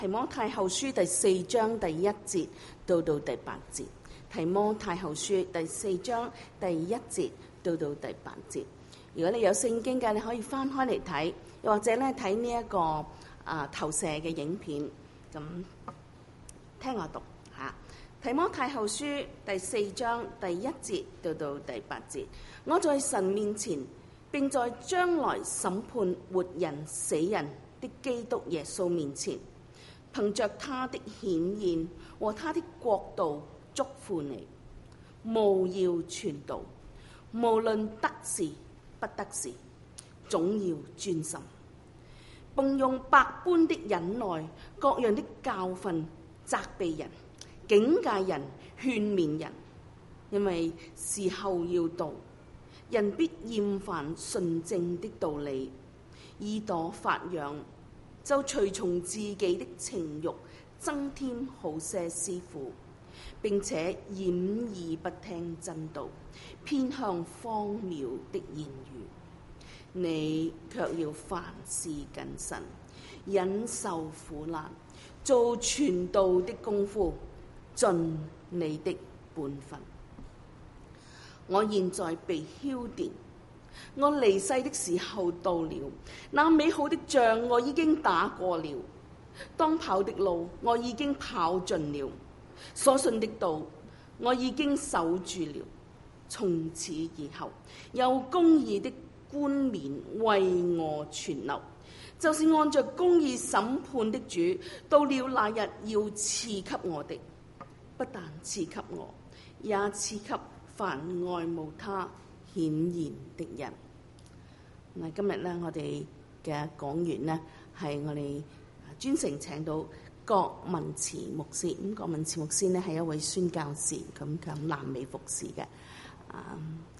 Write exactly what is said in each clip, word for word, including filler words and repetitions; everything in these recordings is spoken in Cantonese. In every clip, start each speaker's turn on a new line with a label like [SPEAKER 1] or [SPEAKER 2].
[SPEAKER 1] 提摩太後書第四章第一節到到第八節。提摩太後書第四章第一節到到第八節。如果你有聖經嘅，你可以翻開嚟睇，又或者咧睇呢一個啊投射嘅影片，咁聽我讀吓。提摩太後書第四章第一節到到第八節。我在神面前，並在將來審判活人死人的基督耶穌面前，憑着他的顯現和他的國度，囑咐你，務要傳道，無論得時不得時，總要專心，並用百般的忍耐、各樣的教訓責備人、警戒人、勸勉人，因為時候要到，人必厭煩純正的道理，耳朵發癢，就隨從自己的情慾，增添好些師傅，並且掩耳不聽真道，偏向荒謬的言語。你卻要凡事謹慎，忍受苦難，做傳道的功夫，盡你的本分。我現在被澆奠，我離世的時候到了。那美好的仗我已經打過了，當跑的路我已經跑盡了，所信的道我已經守住了。從此以後，有公義的冠冕為我存留，就是按着公義審判的主，到了那日要賜給我的，不但賜給我，也賜給凡愛慕他顯現的人。嗱，今日咧，我哋嘅講員呢，係我哋專程請到郭文慈牧師。咁郭文慈牧師呢，係一位宣教士，咁喺南美服侍嘅。啊，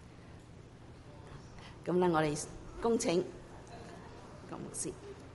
[SPEAKER 1] 咁咧，我哋恭請郭牧師。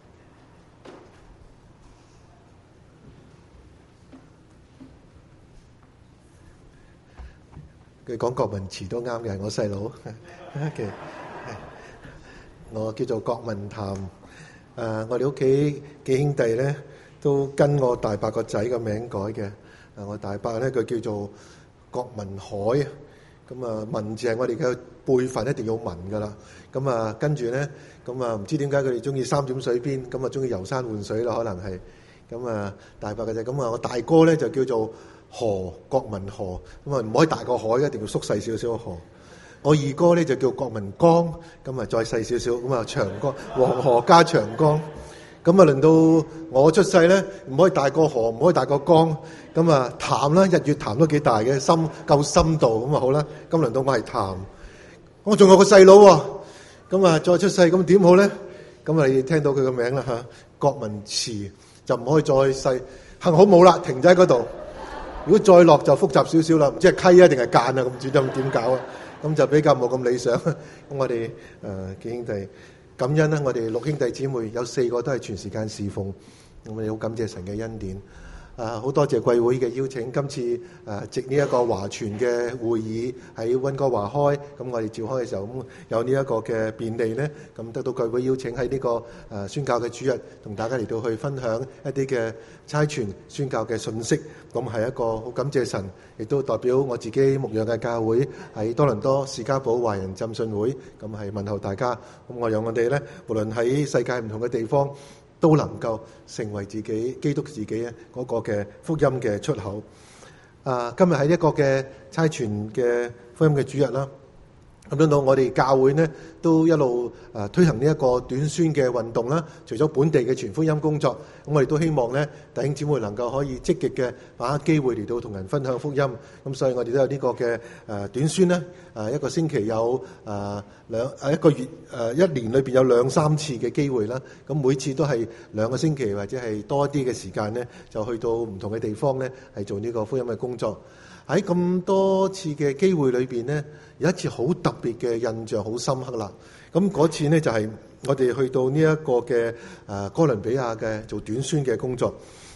[SPEAKER 2] 佢講郭文慈都啱嘅，係我細佬嘅。我叫做郭文譚。誒、呃，我哋屋企幾兄弟咧，都跟我大伯個仔個名改嘅。誒、呃，我大伯咧，佢叫做郭文海啊。咁啊，文字係我哋嘅輩份，一定要文噶啦。咁啊，跟住咧，咁啊，唔知點解佢哋中意三點水邊，咁啊，中意遊山玩水啦，可能係。咁啊，大伯嘅仔，咁啊，我大哥咧就叫做何郭文何，咁啊唔可以大過海，一定要縮細少少河。我二哥咧就叫郭文江，咁啊再細少少，咁啊長江黃河加長江。咁啊輪到我出世咧，唔可以大過河，唔可以大過江。咁啊潭啦，日月潭都幾大嘅，深夠深度，咁啊好啦。咁輪到我係潭，我仲有個細佬喎。咁啊再出世，咁點好咧？咁啊你聽到佢個名啦吓，郭文慈就唔可以再細，幸好冇啦，停咗喺嗰度。如果再落就複雜少少啦，唔知係溪啊定係澗啊，咁唔知點點搞啊？咁就比較冇咁理想。咁我哋誒、呃、幾兄弟感恩啦，我哋六兄弟姊妹有四個都係全時間侍奉，咁我哋好感謝神嘅恩典。啊，好多謝貴會嘅邀請，今次誒、啊、藉呢一個華傳嘅會議喺溫哥華開，咁我哋召開嘅時候，咁有呢一個嘅便利呢，咁得到貴會邀請喺呢、這個誒、啊、宣教嘅主日，同大家嚟到去分享一啲嘅差傳宣教嘅信息，咁係一個好感謝神，亦都代表我自己牧養嘅教會喺多倫多士嘉堡華人浸信會，咁係問候大家。咁我讓我哋呢，無論喺世界唔同嘅地方，都能夠成為自己基督自己嘅嗰個嘅福音嘅出口。啊，今日喺一個嘅差傳嘅福音嘅主日啦。咁樣到我哋教會呢，都一路誒推行呢一個短宣嘅運動啦。除咗本地嘅傳福音工作，咁我哋都希望呢弟兄姊妹能夠可以積極嘅把握機會嚟到同人分享福音。咁所以我哋都有呢個嘅誒短宣啦。誒一個星期有誒兩誒一個月誒一年裏邊有兩三次嘅機會啦。咁每次都係兩個星期或者係多一啲嘅時間呢，就去到唔同嘅地方呢，係做呢個福音嘅工作。喺咁多次嘅機會裏邊呢，有一次好特別嘅印象好深刻啦。咁嗰次呢，就係我哋去到呢一個嘅誒哥倫比亞嘅做短宣嘅工作。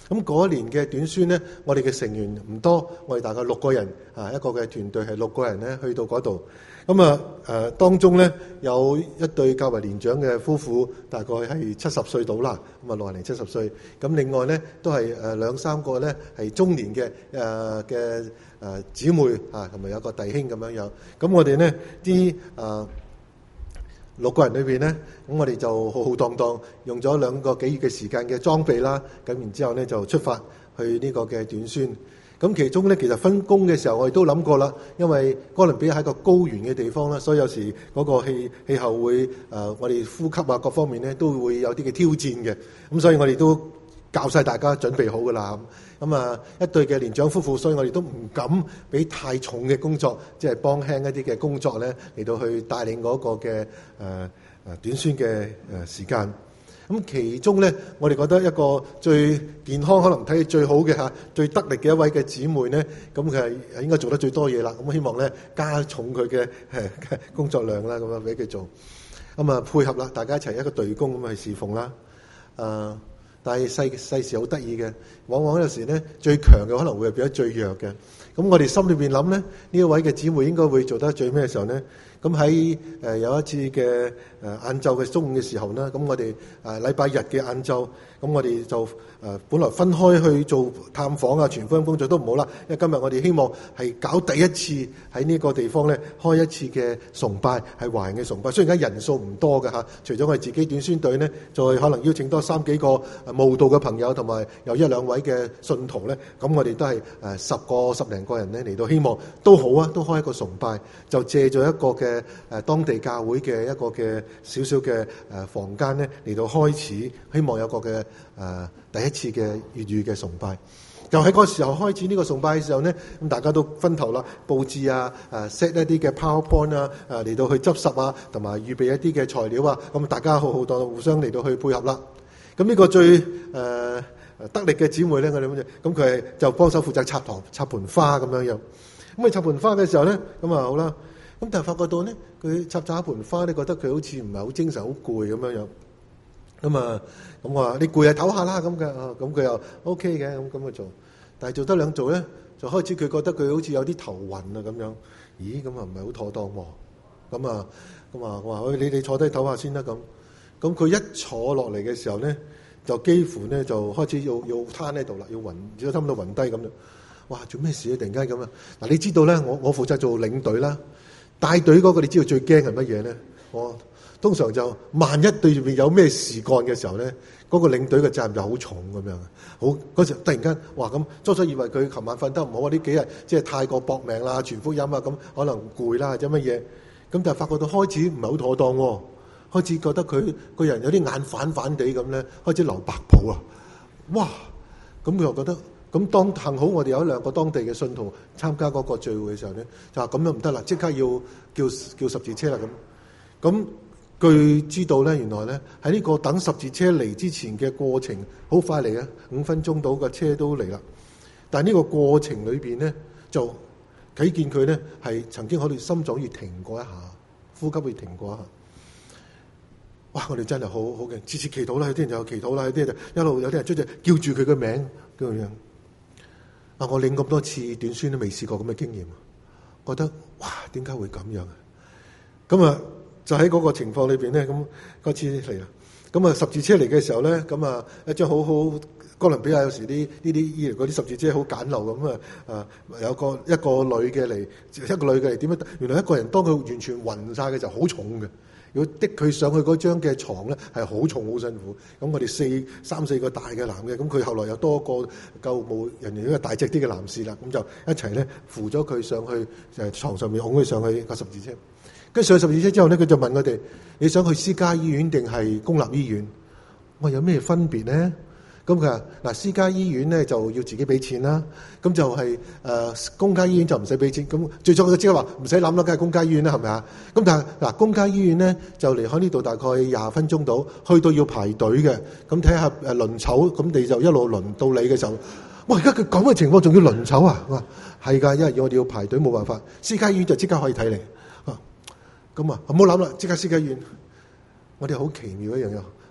[SPEAKER 2] 咁嗰一年嘅短宣呢，我哋嘅成員唔多，我哋大概六個人啊，一個嘅團隊係六個人咧去到嗰度。咁啊誒，當中咧有一對較為年長嘅夫婦，大概係七十歲到啦，咁啊六十零七十歲。咁另外咧都係誒兩三個咧係中年嘅誒嘅誒姊妹啊，同埋有個弟兄咁樣樣。咁我哋呢啲誒六個人裏邊咧，咁我哋就浩浩蕩蕩用咗兩個幾月嘅時間嘅裝備啦。咁然之後咧就出發去呢個嘅短宣。咁其中咧，其實分工嘅時候，我哋都諗過啦。因為哥倫比亞係一個高原嘅地方啦，所以有時嗰個氣氣候會誒、呃，我哋呼吸啊各方面咧都會有啲嘅挑戰嘅。咁所以我哋都教晒大家準備好噶啦。咁啊，一對嘅年長夫婦，所以我哋都唔敢俾太重嘅工作，即係幫輕一啲嘅工作咧，嚟到去帶領嗰個嘅誒誒短宣嘅誒時間。咁其中咧，我哋覺得一個最健康、可能睇最好嘅嚇、最得力嘅一位嘅姊妹咧，咁佢係應該做得最多嘢啦。咁希望咧加重佢嘅誒工作量啦，咁樣俾佢做。咁啊配合啦，大家一齊一個隊工咁去侍奉啦。誒、呃，但係世世事好得意嘅，往往有時咧最強嘅可能會係變咗最弱嘅。咁我哋心裏邊諗咧，呢一位嘅姊妹應該會做得最咩嘅時候咧？咁喺誒有一次嘅誒晏晝嘅中午嘅時候呢，咁我哋誒禮拜日嘅晏晝，咁我哋就誒、呃、本來分開去做探訪啊、傳福音工作都唔好啦，因為今日我哋希望係搞第一次喺呢個地方咧開一次嘅崇拜，係華人嘅崇拜。雖然而家人數唔多嘅嚇，除咗我哋自己短宣隊呢，再可能邀請多三幾個慕道嘅朋友，同埋有一兩位嘅信徒咧，咁我哋都係誒十個十零個人咧嚟到，希望都好啊，都開一個崇拜，就借咗一個嘅。誒誒當地教會嘅一個嘅少少嘅誒房間咧嚟到開始，希望有個嘅誒、呃、第一次嘅粵語嘅崇拜。就喺嗰個時候開始呢個崇拜嘅時候咧，咁大家都分頭啦，佈置啊，誒 set 一啲嘅 PowerPoint 啊，誒嚟到去執拾啊，同埋預備一啲嘅材料啊，咁大家好好多互相嚟到去配合啦。咁呢個最誒、呃、得力嘅姊妹咧，我哋咁就咁佢係就幫手負責插堂插盆花咁樣樣。咁佢插盆花嘅時候咧，咁啊好啦。咁但係發覺到咧，佢插插一盆花咧，覺得佢好似唔係好精神，好攰咁樣樣。咁啊，咁我話你攰啊，唞下啦咁嘅。咁佢又 O K 嘅，咁咁去做。但係做得兩做咧，就開始佢覺得佢好似有啲頭暈啊咁樣。咦，咁啊唔係好妥當喎。咁啊，咁啊，我話喂，你你坐低唞下先啦咁。咁佢一坐落嚟嘅時候咧，就幾乎咧就開始要要攤喺度啦，要暈，要差唔多暈低咁樣。哇！做咩事啊？突然間咁啊！嗱，你知道咧，我我負責做領隊啦。帶隊嗰個你知道最驚係乜嘢咧？我通常就萬一對面有咩事幹嘅時候咧，嗰、那個領隊嘅責任就好重咁樣。好嗰時突然間，哇咁，初初以為佢琴晚瞓得唔好啊，呢幾日即係太過搏命啦，傳福音啊，咁可能攰啦或者乜嘢。咁但係發覺到開始唔係好妥當喎，開始覺得佢個人有啲眼反反地咁咧，開始流白泡啊！哇！咁佢又覺得。咁當幸好我哋有兩個當地嘅信徒參加嗰個聚會嘅時候咧，就話咁樣唔得啦，即刻要叫叫十字車啦咁。咁據知道咧，原來咧喺呢個等十字車嚟之前嘅過程好快嚟嘅，五分鐘到個車都嚟啦。但係呢個過程裏邊咧，就睇見佢咧係曾經可能心臟要停過一下，呼吸會停過一下。哇！我哋真係好好嘅，次次祈禱啦，有啲人就有祈禱啦，有啲人就一路有啲人出住叫住佢嘅名咁樣。啊！我領咁多次短宣都未試過咁嘅經驗，覺得哇，點解會咁樣啊？咁啊，就喺嗰個情況裏邊咧，咁嗰次嚟啦。咁啊，十字車嚟嘅時候咧，咁啊一張好好哥倫比亞有時啲呢啲醫療嗰啲十字車好簡陋咁啊，啊有個一個女嘅嚟，一個女嘅嚟點樣？原來一個人當佢完全暈晒嘅時候好重嘅。如果的佢上去嗰張嘅床咧，係好重好辛苦。咁我哋四三四個大嘅男嘅，咁佢後來又多個救護人員，一個大隻啲嘅男士啦，咁就一齊咧扶咗佢上去誒牀上面，拱佢上去個十字車。跟住上十字車之後咧，佢就問我哋：你想去私家醫院定係公立醫院？我話有咩分別咧？咁佢話嗱，私家醫院咧就要自己俾錢啦，咁就係、是、誒、呃、公家醫院就唔使俾錢。咁最初佢即刻話唔使諗啦，梗係公家醫院啦，係咪啊？咁但係嗱，公家醫院咧就離開呢度大概廿分鐘到，去到要排隊嘅。咁睇下誒輪籌，咁你就一路輪到你嘅時候，哇！而家佢咁嘅情況仲要輪籌啊？哇，係㗎，因為我哋要排隊冇辦法。私家醫院就即刻可以睇你。啊，咁啊，唔好諗啦，即刻私家醫院。我哋好奇妙一樣嘢。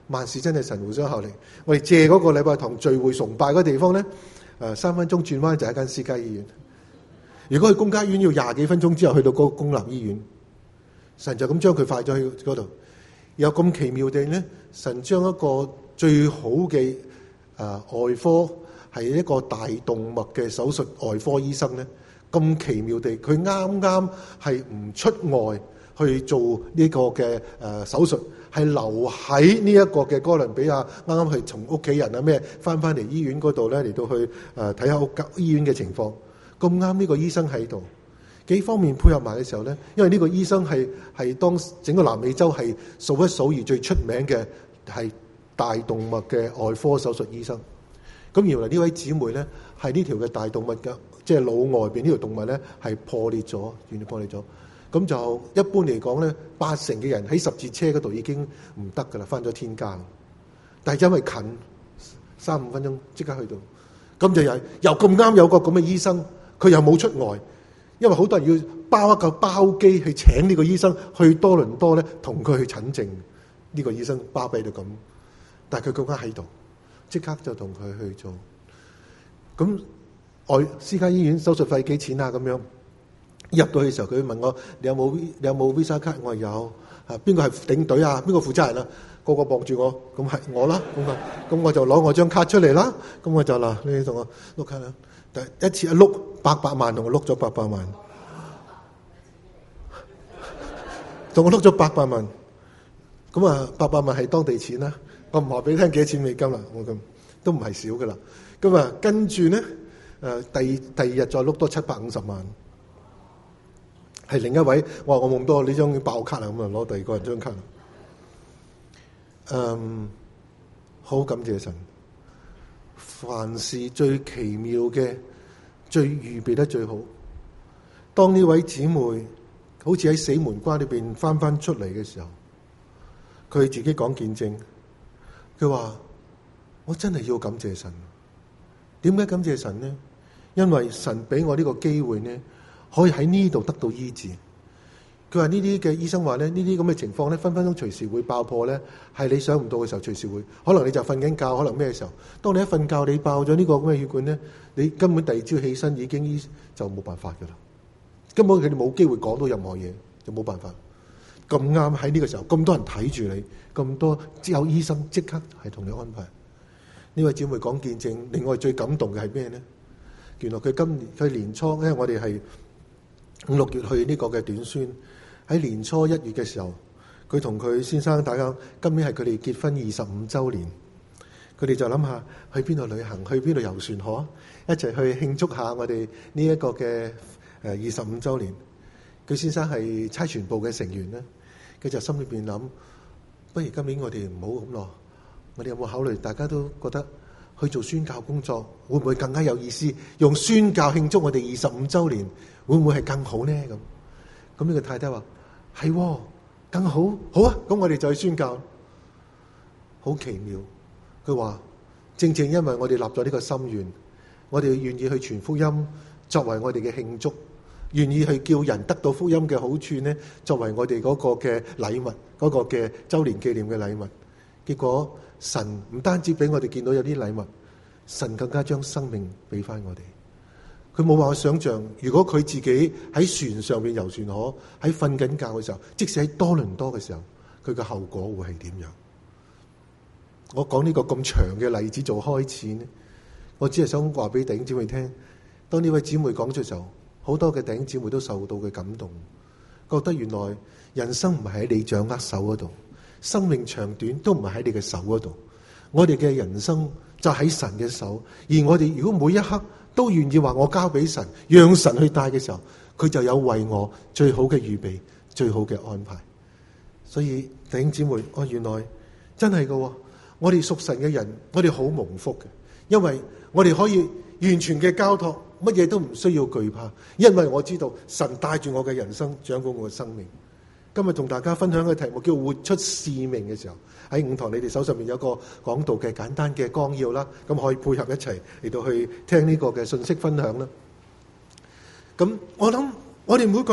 [SPEAKER 2] 萬事真係神互相效力。我哋借嗰個禮拜堂聚會崇拜嗰個地方咧，誒三分鐘轉彎就係一間私家醫院。如果去公家醫院要廿幾分鐘之後去到嗰個公立醫院，神就咁將佢快咗去嗰度。有咁奇妙地咧，神將一個最好嘅誒、呃、外科係一個大動脈嘅手術外科醫生咧，咁奇妙地，佢啱啱係唔出外去做呢個嘅誒、呃、手術，係留喺呢一個嘅哥倫比亞，啱啱去從屋企人啊咩翻翻嚟醫院嗰度咧，嚟到去誒睇下屋醫院嘅情況。咁啱呢個醫生喺度，幾方面配合埋嘅時候咧，因為呢個醫生係係當整個南美洲係數一數二最出名嘅係大動脈嘅外科手術醫生。咁原來呢位姊妹咧係呢條嘅大動脈嘅，即係腦外邊呢條動脈咧係破裂咗，完全破裂咗。咁就一般嚟講咧，八成嘅人喺十字車嗰度已經唔得噶啦，返咗天家。但係因為近三五分鐘即刻去到，咁就又又咁啱有個咁嘅醫生。佢又冇出外，因為好多人要包一嚿包機去請呢個醫生去多倫多咧，同佢去診症。呢個醫生巴閉到咁，但係佢更加喺度，即刻就同佢去做。咁外私家醫院手術費幾錢啊？咁樣入到去嘅時候，佢問我：你有冇你有冇 Visa 卡？我話有。啊，邊個係領隊啊？邊個負責人啊？個個望住我，咁係我啦。咁啊，咁我就攞我張卡出嚟啦。咁我就嗱，你同我碌卡啦。第一次一碌八百萬，同我碌咗八百萬，同我碌咗八百萬。咁啊，八百萬係當地錢啦。我唔話俾你聽幾多錢美金啦，我咁都唔係少噶啦。咁啊，跟住咧，誒第第二日再碌多七百五十萬，係另一位。我話我冇咁多，呢張爆卡啦，咁啊攞第二個人張卡。嗯，好感謝神。凡事最奇妙嘅，最預備得最好。當呢位姊妹好似喺死門關裏邊翻翻出嚟嘅時候，佢自己講見證，佢話：我真係要感謝神。點解感謝神呢？因為神俾我呢個機會呢，可以喺呢度得到醫治。佢話呢啲嘅醫生話咧，呢啲咁嘅情況咧，分分鐘隨時會爆破咧，係你想唔到嘅時候，隨時會。可能你就瞓緊覺，可能咩時候？當你一瞓覺，你爆咗呢個咁嘅血管咧，你根本第二朝起身已經醫就冇辦法噶啦。根本佢哋冇機會講到任何嘢，就冇辦法。咁啱喺呢個時候，咁多人睇住你，咁多只有醫生即刻係同你安排。呢位姊妹講見證，另外最感動嘅係咩呢？原來佢今年佢年初，因為我哋係五六月去呢個嘅短宣。喺年初一月嘅時候，佢同佢先生大家，今年係佢哋結婚二十五週年，佢哋就諗下去邊度旅行，去邊度遊船河，一齊去慶祝下我哋呢一個嘅誒二十五週年。佢先生係差傳部嘅成員咧，佢就心裏邊諗，不如今年我哋唔好咁咯，我哋有冇考慮？大家都覺得去做宣教工作會唔會更加有意思？用宣教慶祝我哋二十五週年，會唔會係更好呢？咁咁呢個太太話。係、哦，更好，好啊！咁我哋就去宣教，好奇妙。佢話正正因為我哋立咗呢個心願，我哋願意去傳福音，作為我哋嘅慶祝，願意去叫人得到福音嘅好處呢，作為我哋嗰個嘅禮物，嗰、嗰個嘅周年紀念嘅禮物。結果神唔單止俾我哋見到有啲禮物，神更加將生命俾翻我哋。佢冇辦法想象，如果佢自己喺船上邊遊船河，喺瞓緊覺嘅時候，即使喺多倫多嘅時候，佢嘅後果會係點樣？我講呢個咁長嘅例子做開始呢，我只係想話俾弟兄姊妹聽。當呢位姊妹講出嘅時候，好多嘅弟兄姊妹都受到嘅感動，覺得原來人生唔係喺你掌握手嗰度，生命長短都唔係喺你嘅手嗰度，我哋嘅人生就喺神嘅手。而我哋如果每一刻都願意話我交俾神，讓神去帶嘅時候，佢就有為我最好嘅預備，最好嘅安排。所以弟兄姊妹，我原來真係㗎，我哋屬神嘅人，我哋好蒙福嘅，因為我哋可以完全嘅交託，乜嘢都唔需要懼怕，因為我知道神帶住我嘅人生，掌管我嘅生命。今日同大家分享嘅題目叫活出使命嘅時候，喺五堂你哋手上面有個講道嘅簡單嘅綱要啦，咁可以配合一齊嚟到去聽呢個嘅信息分享啦。咁我諗我哋每個人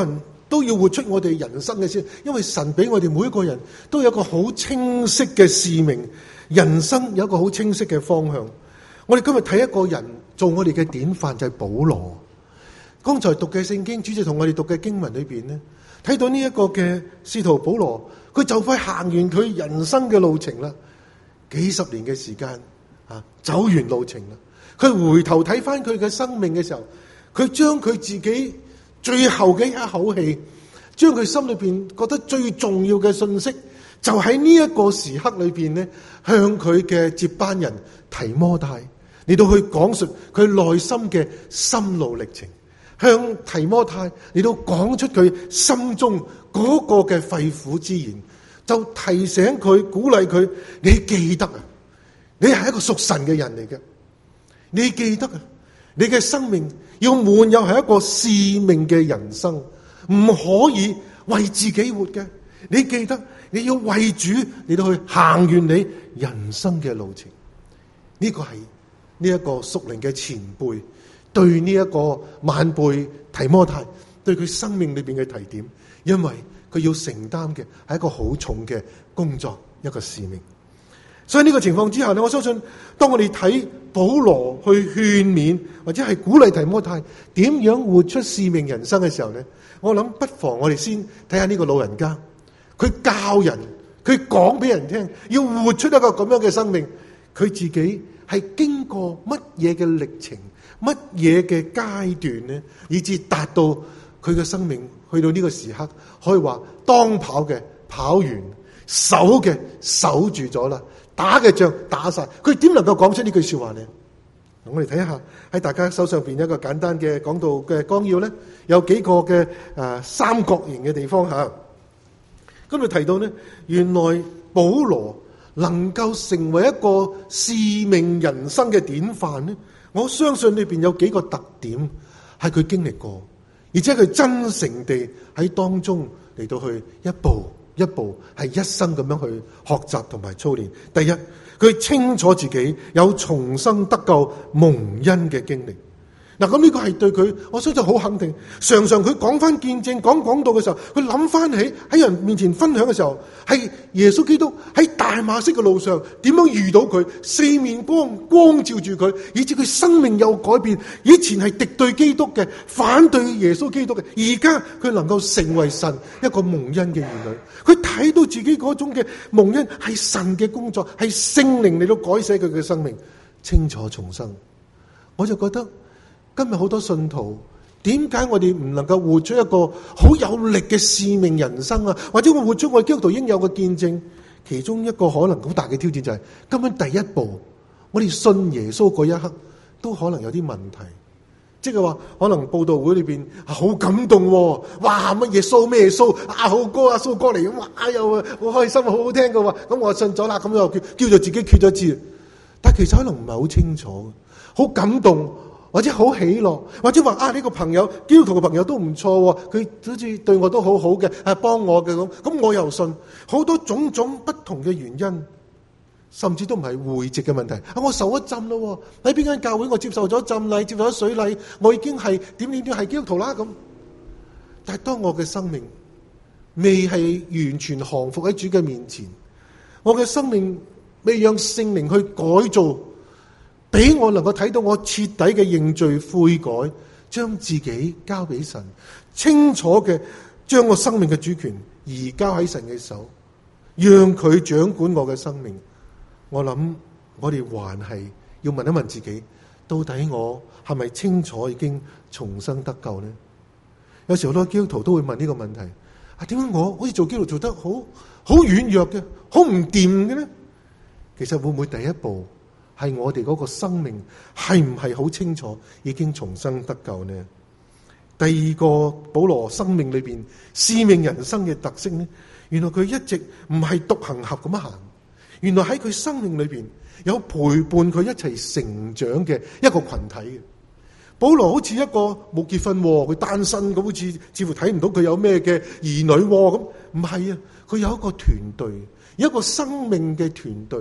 [SPEAKER 2] 都要活出我哋人生嘅先，因為神俾我哋每一個人都有一個好清晰嘅使命，人生有一個好清晰嘅方向。我哋今日睇一個人做我哋嘅典範就係保羅。剛才讀嘅聖經，主席同我哋讀嘅經文裏邊呢，睇到呢一個嘅使徒保羅，佢就快行完佢人生嘅路程啦，幾十年嘅時間啊，走完路程啦。佢回頭睇翻佢嘅生命嘅時候，佢將佢自己最後嘅一口氣，將佢心裏邊覺得最重要嘅信息，就喺呢一個時刻裏邊呢，向佢嘅接班人提摩太嚟到去講述佢內心嘅心路歷程，向提摩太嚟到講出佢心中嗰個嘅肺腑之言，就提醒佢、鼓勵佢：你記得啊，你係一個屬神嘅人嚟嘅，你記得啊，你嘅生命要滿有係一個使命嘅人生，唔可以為自己活嘅。你記得你要為主嚟到去行完你人生嘅路程。呢個係呢一個屬靈嘅前輩對呢一個晚輩提摩太對佢生命裏邊嘅提點，因為佢要承擔嘅係一個好重嘅工作，一個使命。所以呢個情況之下咧，我相信當我哋睇保羅去勸勉或者係鼓勵提摩太點樣活出使命人生嘅時候咧，我諗不妨我哋先睇下呢個老人家，佢教人，佢講俾人聽，要活出一個咁樣嘅生命，佢自己係經過乜嘢嘅歷程，乜嘢嘅階段咧，以至達到佢嘅生命去到呢個時刻，可以話當跑嘅跑完，守嘅守住咗啦，打嘅仗打晒，佢點能夠講出呢句說話呢？我哋睇下喺大家手上邊一個簡單嘅講道嘅綱要咧，有幾個嘅誒、呃、三角形嘅地方吓。咁佢提到呢，原來保羅能夠成為一個使命人生嘅典範呢，我相信裏邊有幾個特點係佢經歷過，而且佢真誠地喺當中嚟到去一步一步係一生咁樣去學習同埋操練。第一，佢清楚自己有重生得救蒙恩嘅經歷。嗱，咁呢個係對佢，我相信好肯定。常常佢講翻見證、講講道嘅時候，佢諗翻起喺人面前分享嘅時候，係耶穌基督喺大馬色嘅路上點樣遇到佢，四面光光照住佢，以至佢生命有改變。以前係敵對基督嘅，反對耶穌基督嘅，而家佢能夠成為神一個蒙恩嘅兒女。佢睇到自己嗰種嘅蒙恩係神嘅工作，係聖靈嚟到改寫佢嘅生命，清楚重生。我就覺得。今日好多信徒，點解我哋唔能夠活出一個好有力嘅使命人生啊？或者我活出我基督徒應有嘅見證？其中一個可能好大嘅挑戰就係、是，根本第一步，我哋信耶穌嗰一刻，都可能有啲問題。即係話，可能佈道會裏邊好感動、啊，哇乜嘢蘇咩蘇啊好歌啊蘇歌嚟咁，哇又好開心，好好聽嘅喎，咁我信咗啦，咁又叫叫做自己決咗志，但係其實可能唔係好清楚，好感動。或者好喜樂，或者話啊呢、這個朋友基督徒嘅朋友都唔錯，佢好似對我都好好嘅，係幫我嘅咁，咁我又信。好多種種不同嘅原因，甚至都唔係會籍嘅問題。啊，我受咗浸咯，喺邊間教會我接受咗浸禮，接受咗水禮，我已經係點點點係基督徒啦咁。但係當我嘅生命未係完全降服喺主嘅面前，我嘅生命未讓聖靈去改造。俾我能夠睇到我徹底嘅認罪悔改，將自己交俾神，清楚嘅將我生命嘅主權移交喺神嘅手，讓佢掌管我嘅生命。我諗我哋還係要問一問自己，到底我係咪清楚已經重生得救呢？有時好多基督徒都會問呢個問題：啊，點解我好似做基督徒做得好好軟弱嘅，好唔掂嘅呢？其實會唔會第一步？係我哋嗰個生命係唔係好清楚已經重生得救呢？第二個保羅生命裏邊使命人生嘅特色呢，原來佢一直唔係獨行俠咁行，原來喺佢生命裏邊有陪伴佢一齊成長嘅一個群體嘅。保羅好似一個冇結婚，佢單身咁，好似似乎睇唔到佢有咩嘅兒女咁，唔係啊，佢有一個團隊，有一個生命嘅團隊。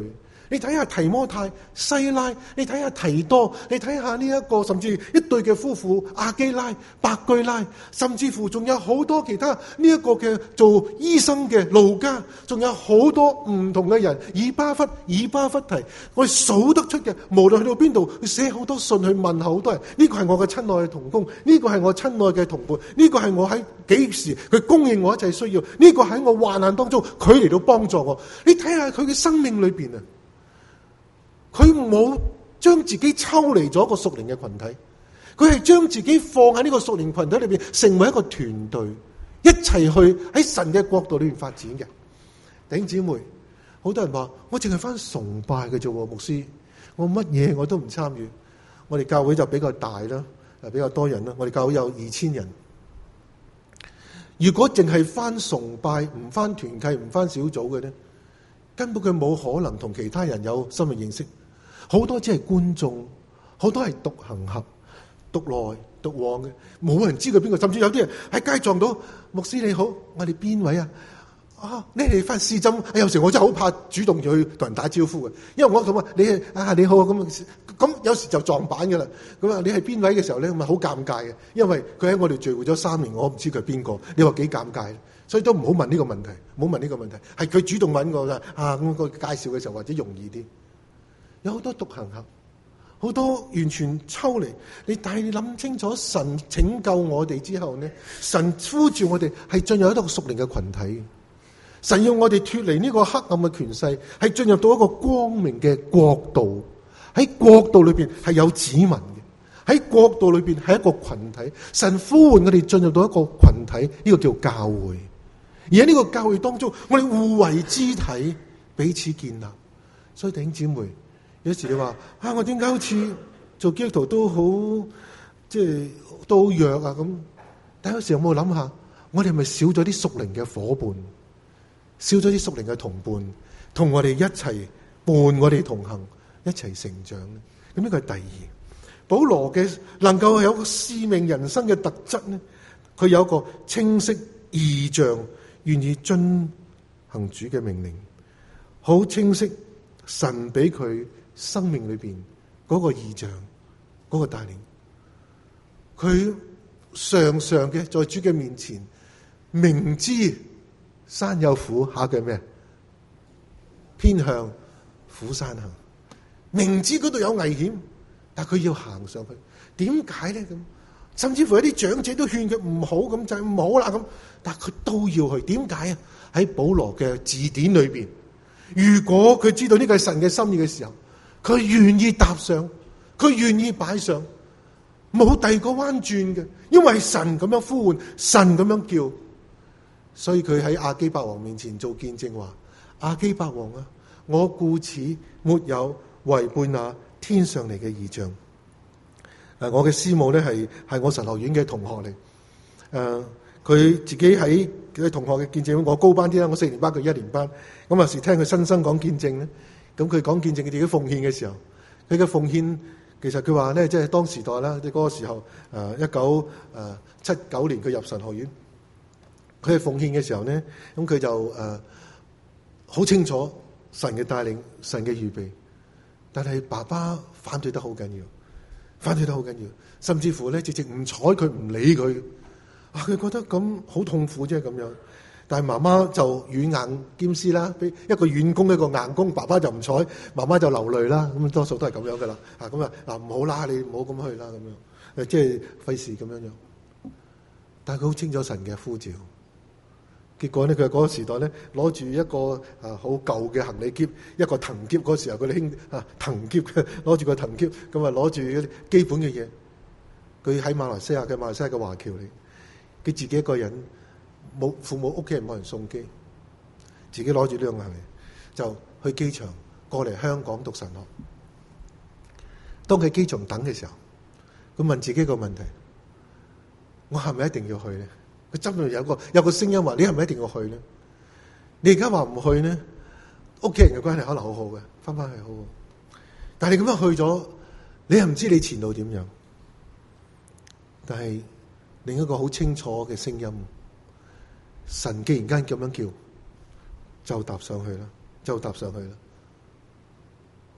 [SPEAKER 2] 你睇下提摩太、西拉，你睇下提多，你睇下呢一個甚至一對嘅夫婦亞基拉、百居拉，甚至乎仲有好多其他呢一個嘅做醫生嘅路加，仲有好多唔同嘅人，以巴弗、以巴弗提，我哋數得出嘅，無論去到邊度，佢寫好多信去問候好多人。呢個係我嘅親愛嘅同工，呢個係我親愛嘅同伴，呢個係我喺幾時佢供應我一切需要，呢個喺我患難當中佢嚟到幫助我。你睇下佢嘅生命裏邊啊！佢冇將自己抽離咗一個屬靈嘅群體，佢係將自己放喺呢個屬靈群體裏邊，成為一個團隊，一齊去喺神嘅國度裏邊發展嘅。弟兄姊妹，好多人話我淨係返崇拜嘅啫，牧師，我乜嘢我都唔參與。我哋教會就比較大啦，比較多人啦。我哋教會有二千人。如果淨係返崇拜，唔返團契，唔返小組嘅咧，根本佢冇可能同其他人有深入認識。好多只係觀眾，好多係獨行俠、獨來獨往嘅，冇人知佢邊個。甚至有啲人喺街撞到牧師你好，我哋邊位啊？啊，你係翻試針？有時我真係好怕主動去同人打招呼嘅，因為我咁啊，你啊你好啊咁，咁有時就撞板嘅啦。咁啊，你係邊位嘅時候咧，咁啊好尷尬嘅，因為佢喺我哋聚會咗三年，我唔知佢係邊個。你話幾尷尬？所以都唔好問呢個問題，唔好問呢個問題，係佢主動揾我㗎。啊，咁個介紹嘅時候或者容易啲。有好多獨行俠，好多完全抽離。你但係你諗清楚，神拯救我哋之後呢，神呼召我哋係進入一個屬靈嘅群體。神要我哋脫離呢個黑暗嘅權勢，係進入到一個光明嘅國度。喺國度裏邊係有子民嘅，喺國度裏邊係一個群體。神呼喚我哋進入到一個群體，呢個叫教會。而喺呢個教會當中，我哋互為肢體，彼此建立。所以弟兄姊妹，有時你話啊，我點解好似做基督徒都好，即係都弱啊咁？但有時有冇諗下，我哋係咪少咗啲屬靈嘅伙伴，少咗啲屬靈嘅同伴，同我哋一齊伴我哋同行，一齊成長咧？咁呢個係第二。保羅嘅能夠有個使命人生嘅特質咧，佢有一個清晰異象，願意遵行主嘅命令，好清晰神俾佢生命裏邊嗰個異象，嗰個帶領，佢常常嘅在主嘅面前，明知山有虎，下嘅咩？偏向虎山行，明知嗰度有危險，但佢要行上去。點解咧？咁甚至乎有啲長者都勸佢唔好，咁就唔好啦咁，但佢都要去。點解啊？喺保羅嘅字典裏邊，如果佢知道呢個係神嘅心意嘅時候，佢願意踏上，佢願意擺上，冇第二個彎轉嘅，因為神咁樣呼喚，神咁樣叫，所以佢喺亞基伯王面前做見證話：亞基伯王啊，我故此沒有違背那天上嚟嘅異象。誒，我嘅師母咧係係我神學院嘅同學嚟。誒、呃，佢自己喺佢同學嘅見證，我高班啲啦，我四年班佢一年班。咁有時聽佢新生講見證咧，咁佢講見證佢自己奉獻嘅時候，佢嘅奉獻其實佢話咧，即係當時代啦，即係嗰個時候誒一九誒七九年佢入神學院，佢係奉獻嘅時候咧，咁佢就誒好、呃、清楚神嘅帶領，神嘅預備，但係爸爸反對得好緊要。反對得好緊要，甚至乎咧，直直唔睬佢，唔理佢。啊，佢覺得咁好痛苦啫咁樣。但係媽媽就軟硬兼施啦，俾一個軟攻一個硬攻，爸爸就唔睬，媽媽就流淚啦。咁多數都係咁樣噶啦。啊，咁啊嗱，唔好啦，你唔好咁去啦，咁樣誒，即係費事咁樣樣。但係佢好清楚神嘅呼召。結果咧，佢嗰個時代咧，攞住一個啊好舊嘅行李篋，一個藤篋。嗰時候佢哋興啊藤篋嘅，攞住個藤篋，咁啊攞住啲基本嘅嘢。佢喺馬來西亞嘅馬來西亞嘅華僑嚟，佢自己一個人冇父母，屋企人冇人送機，自己攞住呢樣行李就去機場過嚟香港讀神學。當佢機場等嘅時候，佢問自己一個問題：我係咪一定要去咧？佢真係有個有個聲音話：你係咪一定要去咧？你而家話唔去咧，屋企人嘅關係可能好好嘅，翻翻去好好。但係你咁樣去咗，你又唔知你前路點樣。但係另一個好清楚嘅聲音，神既然間咁樣叫，就踏上去啦，就踏上去啦。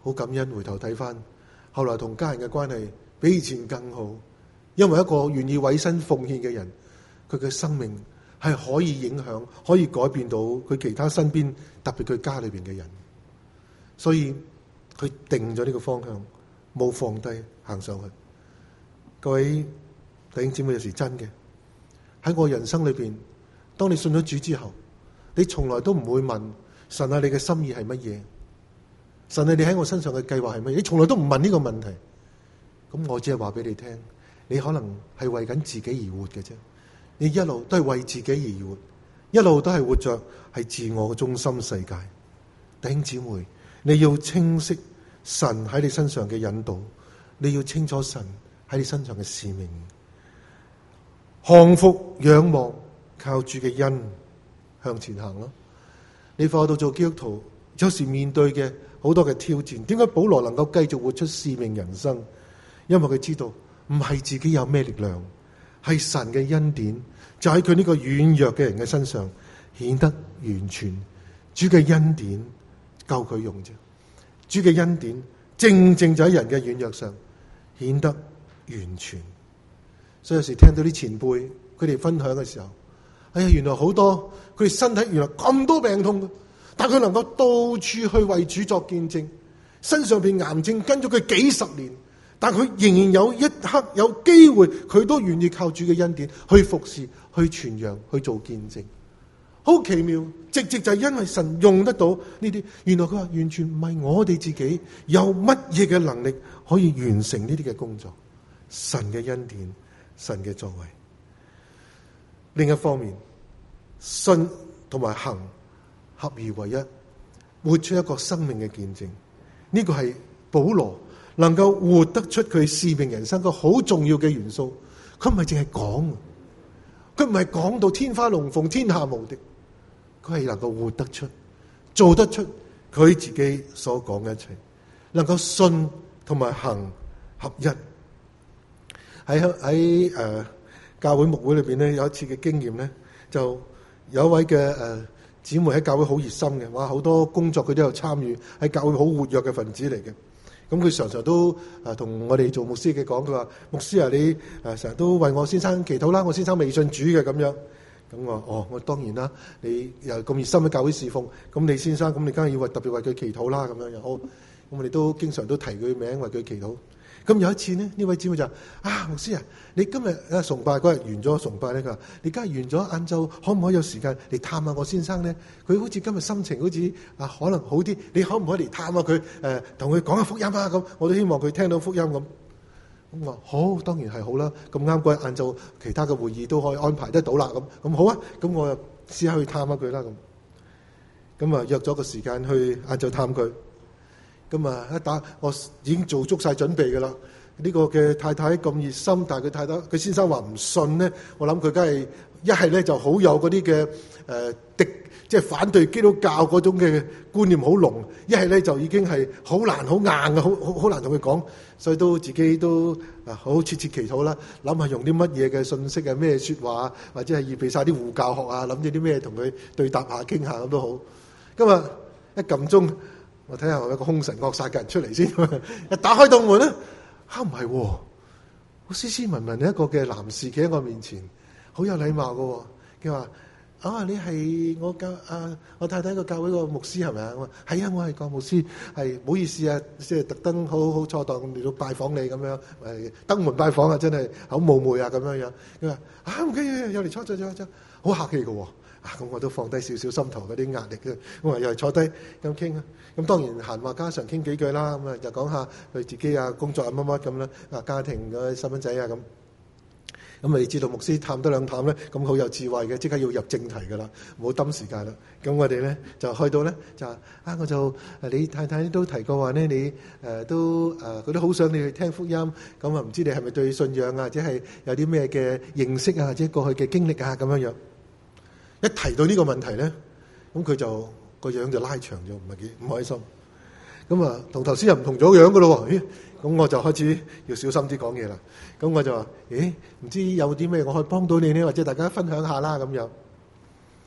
[SPEAKER 2] 好感恩，回頭睇翻，後來同家人嘅關係比以前更好，因為一個願意委身奉獻嘅人，佢嘅生命係可以影響，可以改變到佢其他身邊，特別佢家裏邊嘅人。所以佢定咗呢個方向，冇放低，行上去。各位弟兄姊妹，有時真嘅喺我人生裏邊，當你信咗主之後，你從來都唔會問神啊，你嘅心意係乜嘢？神啊，你喺我身上嘅計劃係乜嘢？你從來都唔問呢個問題。咁我只係話俾你聽，你可能係為緊自己而活嘅啫。你一路都係為自己而活，一路都係活着係自我嘅中心世界。弟兄姊妹，你要清晰神喺你身上嘅引導，你要清楚神喺你身上嘅使命，降服仰望，靠主嘅恩向前行咯。你發覺到做基督徒，有時面對嘅好多嘅挑戰，點解保羅能夠繼續活出使命人生？因為佢知道唔係自己有咩力量，係神嘅恩典就喺佢呢個軟弱嘅人嘅身上顯得完全。主嘅恩典夠佢用啫，主嘅恩典正正就喺人嘅軟弱上顯得完全。所以有時聽到啲前輩佢哋分享嘅時候，哎呀，原來好多佢哋身體原來咁多病痛，但佢能夠到處去為主作見證，身上邊癌症跟咗佢幾十年，但佢仍然有一刻有機會，佢都願意靠主嘅恩典去服侍、去傳揚、去做見證。好奇妙，直直就係因為神用得到呢啲。原來佢話完全唔係我哋自己有乜嘢嘅能力可以完成呢啲嘅工作，神嘅恩典，神嘅作為。另一方面，信同埋行合而為一，活出一個生命嘅見證。呢個係保羅能夠活得出佢使命人生個好重要嘅元素。佢唔係淨係講，佢唔係講到天花龍鳳、天下無敵，佢係能夠活得出、做得出佢自己所講嘅一切，能夠信同埋行合一。喺喺誒教會牧會裏邊咧，有一次嘅經驗咧，就有一位嘅誒姊妹喺教會好熱心嘅，哇！好多工作佢都有參與，喺教會好活躍嘅分子嚟嘅。咁佢常常都誒同我哋做牧師嘅講，佢話：牧師啊，你誒成日都為我先生祈禱啦，我先生未信主嘅咁樣。咁我哦，我當然啦，你又咁熱心嘅教會侍奉，咁你先生咁你梗係要為特別為佢祈禱啦，咁樣又好。咁我哋都經常都提佢名為佢祈禱。咁有一次呢，呢位姊妹就啊，牧師啊，你今日啊崇拜嗰日完咗崇拜咧，佢話你今日完咗晏晝，可唔可以有時間嚟探下我先生咧？佢好似今日心情好似啊可能好啲，你可唔可以嚟探下佢？誒，同佢講下福音啊咁，我都希望佢聽到福音咁。咁話好，當然係好啦。咁啱嗰日晏晝，其他嘅會議都可以安排得到啦。咁咁好啊，咁我又試下去探下佢啦。咁咁啊約咗個時間去晏晝探佢。咁啊一打，我已經做足晒準備噶啦。呢個嘅太太咁熱心，但係佢太太佢先生話唔信咧，我諗佢梗係一係咧就好有嗰啲嘅誒敵，即係反對基督教嗰種嘅觀念好濃；一係咧就已經係好難好硬嘅，好好好難同佢講，所以都自己都啊好切切祈禱啦，諗下用啲乜嘢嘅信息啊，咩説話，或者係預備晒啲護教學啊，諗住啲咩同佢對答下傾下咁都好。今日一撳鐘。我睇下有一個兇神惡煞嘅人出嚟先，一打開道門咧，嚇唔係，好斯斯文文一個嘅男士企喺我面前，好有禮貌嘅。佢話：啊，你係我教啊，我太太個教會個牧師係咪啊？我話係啊，我係個牧師，係唔好意思啊，即係特登好好錯當嚟到拜訪你咁樣，誒登門拜訪啊，真係好冒昧啊咁樣樣。佢話：啊唔緊要，有嚟坐坐坐坐，好客氣嘅喎。啊，咁我都放低少少心頭嗰啲壓力嘅，我話又係坐低咁傾啊。咁當然閒話家常傾幾句啦，咁啊就講下佢自己啊工作啊乜乜咁啦，啊家庭嘅細蚊仔啊咁。咁啊你知道牧師探多兩探咧，咁好有智慧嘅，即刻要入正題噶啦，唔好耽時間啦。咁我哋咧就去到咧就啊，我就你太太都提過話咧，你誒都誒佢都好想你去聽福音，咁啊唔知你係咪對信仰啊，或者係有啲咩嘅認識啊，或者過去嘅經歷啊咁樣樣。一提到呢個問題咧，咁佢就個樣就拉長咗，唔係幾唔開心。咁啊，同頭先又唔同咗樣噶咯喎。咦，咁我就開始要小心啲講嘢啦。咁我就話：咦，唔知有啲咩我可以幫到你呢？或者大家分享下啦咁樣。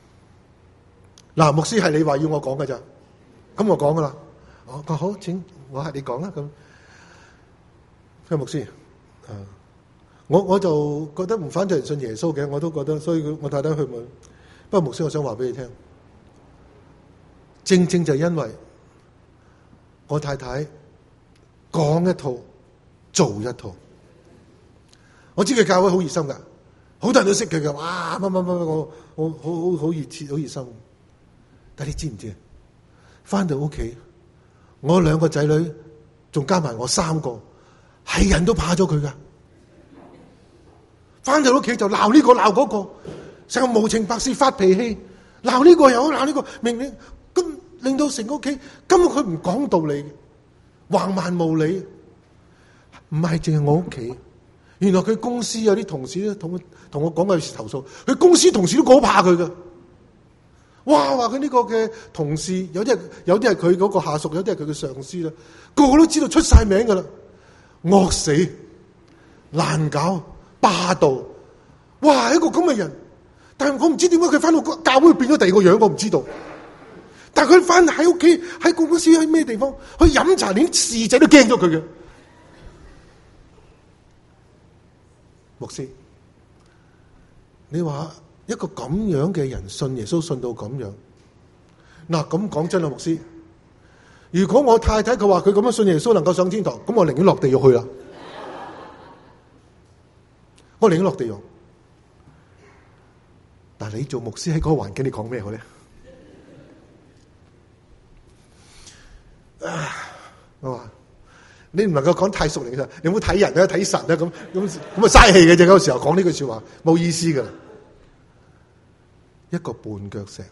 [SPEAKER 2] 嗱，牧師係你話要我講噶咋？咁我講噶啦。我講好，請我係你講啦咁。佢牧師，啊，我我就覺得唔反對人信耶穌嘅，我都覺得，所以我太太去問。不過牧師，我想話俾你聽，正正就因為我太太講一套做一套。我知佢教會好熱心噶，好多人都識佢噶，哇乜乜乜，我我好好好熱切好熱心。但你知唔知？翻到屋企，我兩個仔女仲加埋我三個，係人都怕咗佢噶。翻到屋企就鬧呢個鬧嗰個，成個無情白事發脾氣，鬧呢個又好鬧呢個，明明咁令到成個屋企根本佢唔講道理，橫蠻無理。唔係淨係我屋企，原來佢公司有啲同事咧，同同我講過有時投訴，佢公司同事都好怕佢噶。哇！話佢呢個嘅同事，有啲係有啲係佢嗰個下屬，有啲係佢嘅上司啦，個個都知道出晒名噶啦，惡死、難搞、霸道，哇！一個咁嘅人，但係我唔知點解佢翻到教會變咗第二個樣，我唔知道。但係佢翻喺屋企，喺公司喺咩地方去飲茶，連侍仔都驚咗佢嘅。牧師，你話一個咁樣嘅人信耶穌信到咁樣，嗱咁講真啦，牧師，如果我太太佢話佢咁樣信耶穌能夠上天堂，咁我寧願落地獄去啦，我寧願落地獄。但係你做牧師喺嗰個環境，你講咩好咧？啊，我話你唔能夠講太熟靈嘅，你唔好睇人啊，睇神啊，咁咁咁啊嘥氣嘅啫。嗰個時候講呢句說話冇意思噶啦。一個絆腳石，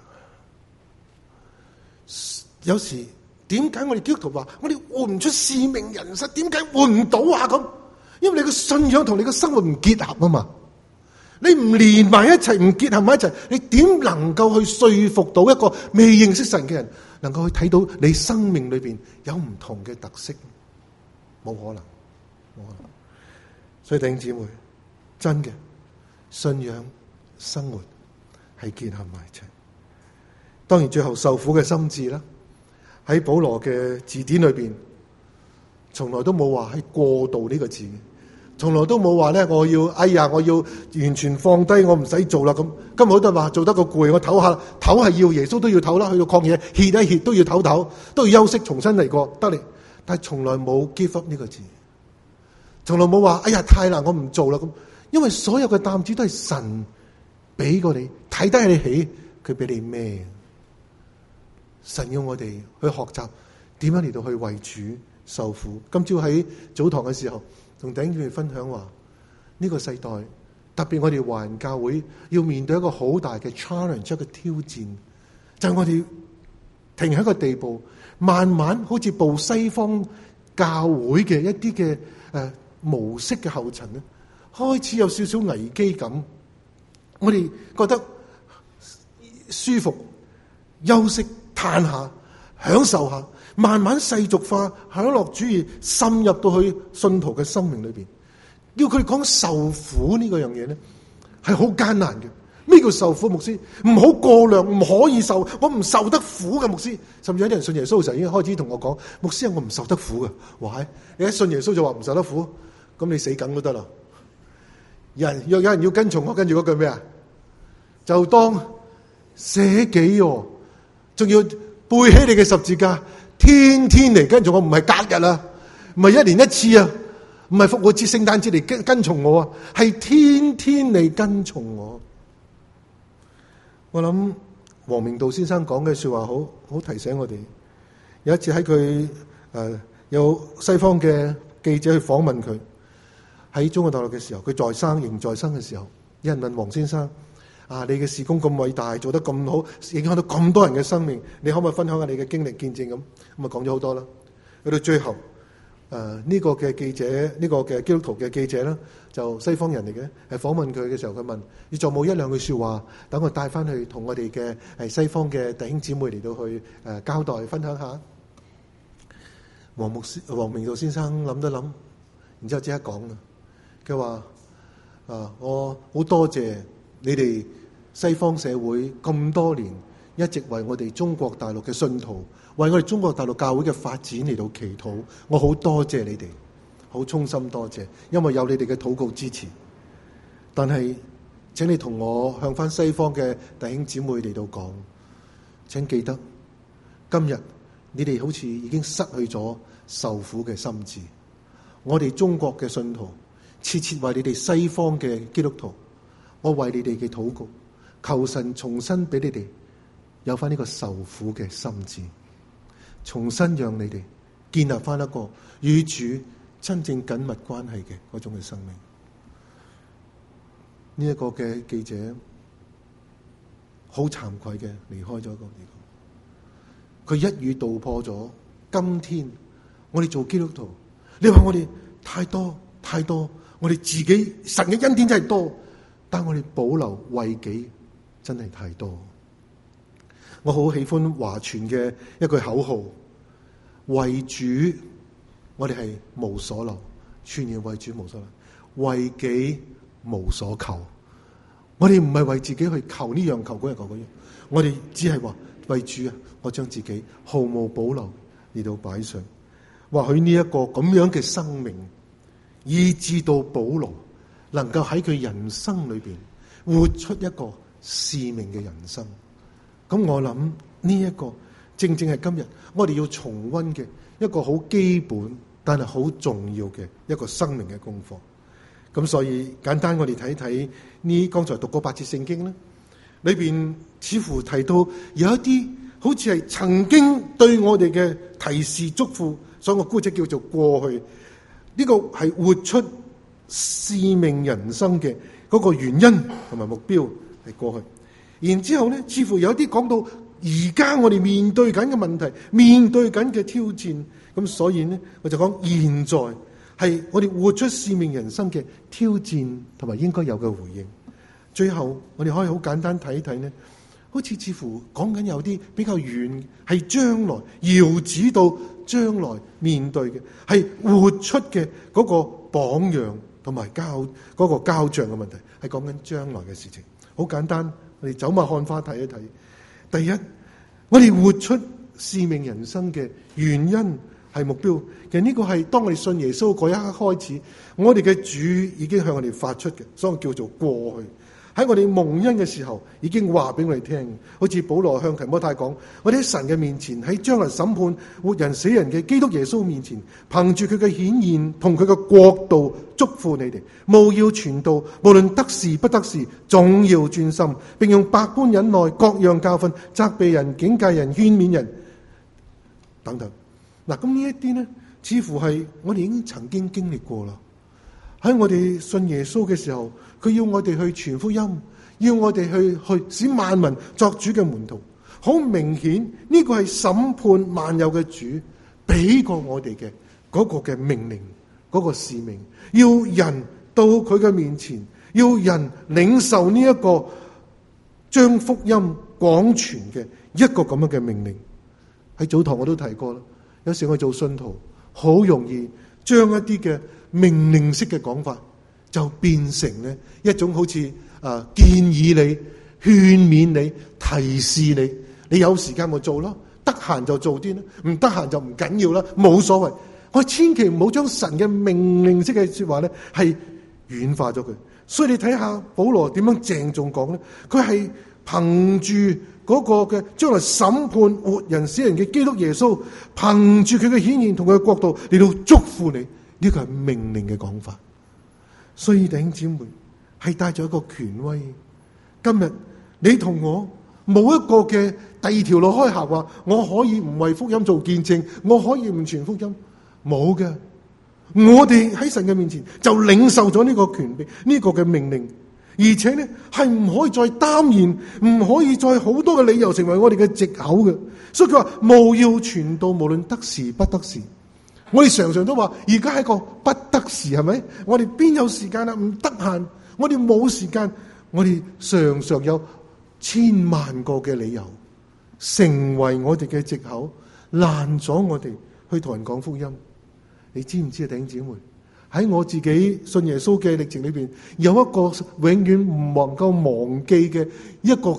[SPEAKER 2] 有時點解我哋基督徒話我哋活唔出使命人生？點解活唔到啊？咁因為你個信仰同你個生活唔結合啊嘛。你唔連埋一齊，唔結合埋一齊，你點能夠去說服到一個未認識神嘅人，能夠去睇到你生命裏邊有唔同嘅特色？冇可能，冇可能。所以弟兄姊妹，真嘅信仰生活係結合埋一齊。當然最後受苦嘅心志啦，喺保羅嘅字典裏邊，從來都冇話係過度呢個字，從來都冇話咧，我要哎呀，我要完全放低，我唔使做啦咁。今日好多人話做得個攰，我唞下唞係要，耶穌都要唞啦，去到曠野歇一歇都要唞唞，都要休息，重新嚟過得嚟。但係從來冇 give up 呢個字，從來冇話哎呀太難，我唔做啦咁。因為所有嘅擔子都係神俾過你，睇得起你起，佢俾你孭。神要我哋去學習點樣嚟到去為主受苦。今朝喺早堂嘅時候，同弟兄姊妹分享話，呢個世代特別我哋華人教會要面對一個好大嘅 challenge， 一個挑戰，就係我哋停喺一個地步，慢慢好似步西方教會嘅一啲嘅誒模式嘅後塵咧，開始有少少危機感。我哋覺得舒服、休息、嘆下、享受下，慢慢世俗化、享樂主義滲入到去信徒嘅生命裏邊。要佢哋講受苦呢個樣嘢咧，係好艱難嘅。咩叫受苦？牧師唔好過量，唔可以受，我唔受得苦嘅牧師。甚至有啲人信耶穌嘅時候已經開始同我講，牧師啊，我唔受得苦嘅。哇！你一信耶穌就話唔受得苦，咁你死梗都得啦。有人若有人要跟從我，跟住嗰句咩啊？就當捨己哦，仲要背起你嘅十字架，天天嚟跟從我，唔係隔日啊，唔係一年一次啊，唔係復活節、聖誕節嚟跟跟從我啊，係天天嚟跟從我。我諗王明道先生講嘅說話好好提醒我哋。有一次喺佢誒有西方嘅記者去訪問佢，喺中國大陸嘅時候，佢在生仍在生嘅時候，有人問王先生：啊，你嘅事工咁偉大，做得咁好，影響到咁多人嘅生命，你可唔可以分享下你嘅經歷見證？咁咁啊講咗好多啦。去到最後，誒、呃、呢、這個嘅記者，呢、這個嘅基督徒嘅記者啦，就西方人嚟嘅，係訪問佢嘅時候，佢問：你仲冇一兩句說話，等我帶翻去同我哋嘅係西方嘅弟兄姊妹嚟到去誒、呃、交代分享下。王牧師、王明道先生諗一諗，然之後即刻講啦。佢話：啊，我好多謝你哋西方社會咁多年一直為我哋中國大陸嘅信徒，為我哋中國大陸教會嘅發展嚟到祈禱。我好多謝你哋，好衷心多謝，因為有你哋嘅禱告支持。但係請你同我向翻西方嘅弟兄姊妹嚟到講，請記得今日你哋好似已經失去咗受苦嘅心志。我哋中國嘅信徒切切為你哋西方嘅基督徒，我為你哋嘅禱告，求神重新俾你哋有翻呢個受苦嘅心志，重新讓你哋建立翻一個與主真正緊密關係嘅嗰種嘅生命。呢、這、一個嘅記者好慚愧嘅離開咗個地方，佢一語道破咗今天我哋做基督徒，你話我哋太多太多，我哋自己神嘅恩典真係多，但我哋保留為己真係太多。我好喜歡華傳嘅一句口號，為主我哋係無所留，全然為主無所留，為己無所求。我哋唔係為自己去求呢樣求嗰樣求嗰樣，我哋只係話為主啊，我將自己毫無保留嚟到擺上。或許呢一個咁樣嘅生命，以致到保羅能夠喺佢人生裏邊活出一個使命嘅人生。咁我諗呢一個正正係今日我哋要重溫嘅一個好基本但係好重要嘅一個生命嘅功課。咁所以簡單我哋睇睇呢，剛才讀過八節聖經咧，裏邊似乎提到有一啲好似係曾經對我哋嘅提示囑咐，所以我姑且叫做過去。呢個係活出使命人生嘅嗰個原因同埋目標係過去。然之後咧，似乎有啲講到而家我哋面對緊嘅問題，面對緊嘅挑戰。咁所以咧，我就講現在係我哋活出使命人生嘅挑戰同埋應該有嘅回應。最後我哋可以好簡單睇睇咧，好似似乎講緊有啲比較遠，係將來遙指到將來面對嘅，係活出嘅嗰個榜樣同埋交嗰個交賬嘅問題，係講緊將來嘅事情。好簡單，我哋走馬看花睇一睇。第一，我哋活出使命人生嘅原因係目標，其實呢個係當我哋信耶穌嗰一刻開始，我哋嘅主已經向我哋發出嘅，所以叫做過去。喺我哋蒙恩嘅時候，已經話俾我哋聽，好似保羅向提摩太講，我哋喺神嘅面前，喺將來審判活人死人嘅基督耶穌面前，憑住佢嘅顯現同佢嘅國度，祝福你哋，務要傳道，無論得時不得時，總要專心，並用百般忍耐，各樣教訓，責備人、警戒人、勸勉人，等等。嗱，咁呢一啲呢，似乎係我哋已經曾經經歷過啦。喺我哋信耶穌嘅時候，佢要我哋去傳福音，要我哋去去使萬民作主嘅門徒。好明顯呢個係審判萬有嘅主俾過我哋嘅嗰個嘅命令，嗰個使命，要人到佢嘅面前，要人領受呢一個將福音廣傳嘅一個咁樣嘅命令。喺早堂我都提過啦，有時我做信徒好容易將一啲嘅命令式嘅講法就變成咧一種好似啊建議你、勸勉你、提示你，你有時間咪做咯，得閒就做啲啦，唔得閒就唔緊要啦，冇所謂。我千祈唔好將神嘅命令式嘅說話咧係軟化咗佢。所以你睇下保羅點樣鄭重講咧，佢係憑住嗰個嘅將來審判活人死人嘅基督耶穌，憑住佢嘅顯現同佢嘅國度嚟到祝福你。呢個係命令嘅講法，所以弟兄姊妹係帶咗一個權威。今日你同我冇一個嘅第二條路開下話，我可以唔為福音做見證，我可以唔傳福音，冇嘅。我哋喺神嘅面前就領受咗呢個權柄，呢個嘅命令，而且呢係唔可以再擔言，唔可以再好多嘅理由成為我哋嘅藉口嘅。所以佢話務要傳道，無論得時不得時。我哋常常都話，而家係個不得時，係咪？我哋邊有時間啊？唔得閒，我哋冇時間。我哋常常有千萬個嘅理由，成為我哋嘅藉口，攔咗我哋去同人講福音。你知唔知啊，弟兄姊妹？喺我自己信耶穌嘅歷程裏邊，有一個永遠唔能夠忘記嘅一個嘅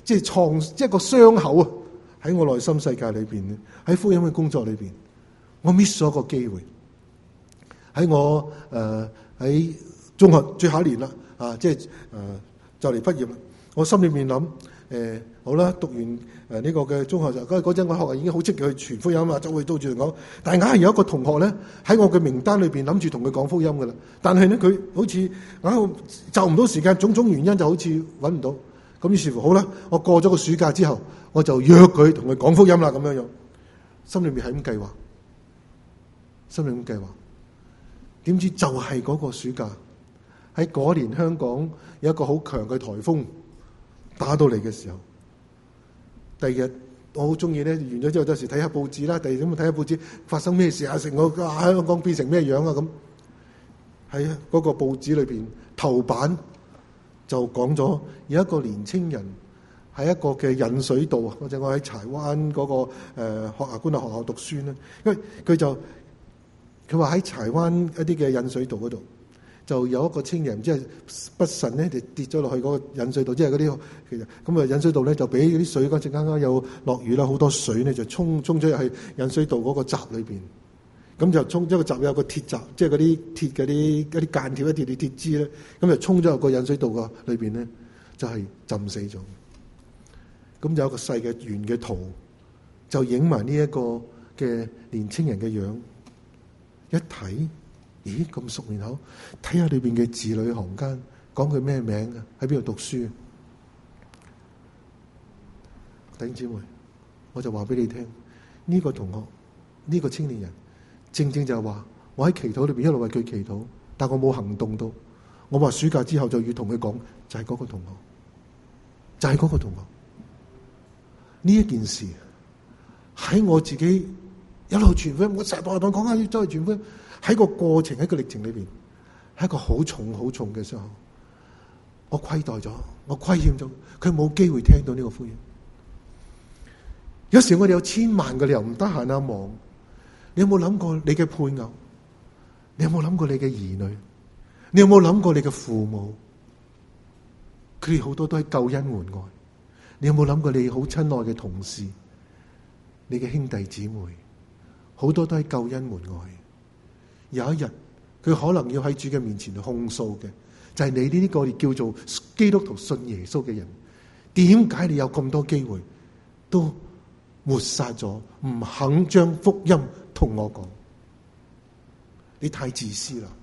[SPEAKER 2] 即係創即係個傷口啊！喺我內心世界裏邊，喺福音嘅工作裏邊，我 miss 咗個機會。喺我誒喺、呃、中學最後一年啦，啊，即係誒就嚟畢業啦。我心裏面諗誒、呃，好啦，讀完誒呢個嘅中學就嗰嗰陣，我學校已經好積極去傳福音啊，就會到處講。但係硬係有一個同學咧喺我嘅名單裏邊諗住同佢講福音噶啦，但係咧佢好似硬係就唔到時間，種種原因就好似揾唔到。咁於是乎，好啦，我過咗個暑假之後，我就約佢同佢講福音啦，咁樣樣，心裏面係咁計劃，心裏咁計劃。點知就係嗰個暑假，喺嗰年香港有一個好強嘅颱風打到嚟嘅時候，第二日我好中意咧，完咗之後有時睇下報紙啦，第二日咁睇下報紙發生咩事啊，成個香港變成咩樣啊咁。喺嗰個報紙裏邊頭版就講咗有一個年青人喺一個嘅引水道啊，或者我喺柴灣嗰、那個誒、呃、學校官立學校讀書咧，因為佢就佢話喺柴灣一啲嘅引水道嗰度就有一個青年，唔知係不慎咧就跌咗落去嗰個引水道，即係嗰啲其實咁啊引水道咧就俾啲水嗰陣啱啱有落雨啦，好多水咧就沖沖咗入去引水道嗰個閘裏邊。咁就衝咗個閘有個鐵閘，即係嗰啲鐵嗰啲一啲間條一啲啲鐵枝咧，咁就衝咗入個引水道個裏邊咧，就係浸死咗。咁有一個細嘅圓嘅圖，就影埋呢一個嘅年青人嘅樣。一睇，咦咁熟面口，睇下裏邊嘅字裏行間，講佢咩名啊？喺邊度讀書？弟兄姊妹，我就話俾你聽，呢個同學，呢個青年人。正正就係話，我喺祈禱裏邊一路為佢祈禱，但我冇行動到。我話暑假之後就要同佢講，就係嗰個同學，就係嗰個同學。呢一件事喺我自己一路傳福音，我成日同佢講下要再傳福音，喺個過程喺個歷程裏邊，係一個好重好重嘅傷口。我虧待咗，我虧欠咗，佢冇機會聽到呢個福音。有時我哋有千萬個理由唔得閒啊，忙。你有冇諗過你嘅配偶？你有冇諗過你嘅兒女？你有冇諗過你嘅父母？佢哋好多都係救恩門外。你有冇諗過你好親愛嘅同事？你嘅兄弟姊妹，好多都係救恩門外。有一日，佢可能要喺主嘅面前控訴嘅，就係、是、你呢啲個叫做基督徒信耶穌嘅人，點解你有咁多機會都抹殺咗，唔肯將福音同我講？你太自私啦！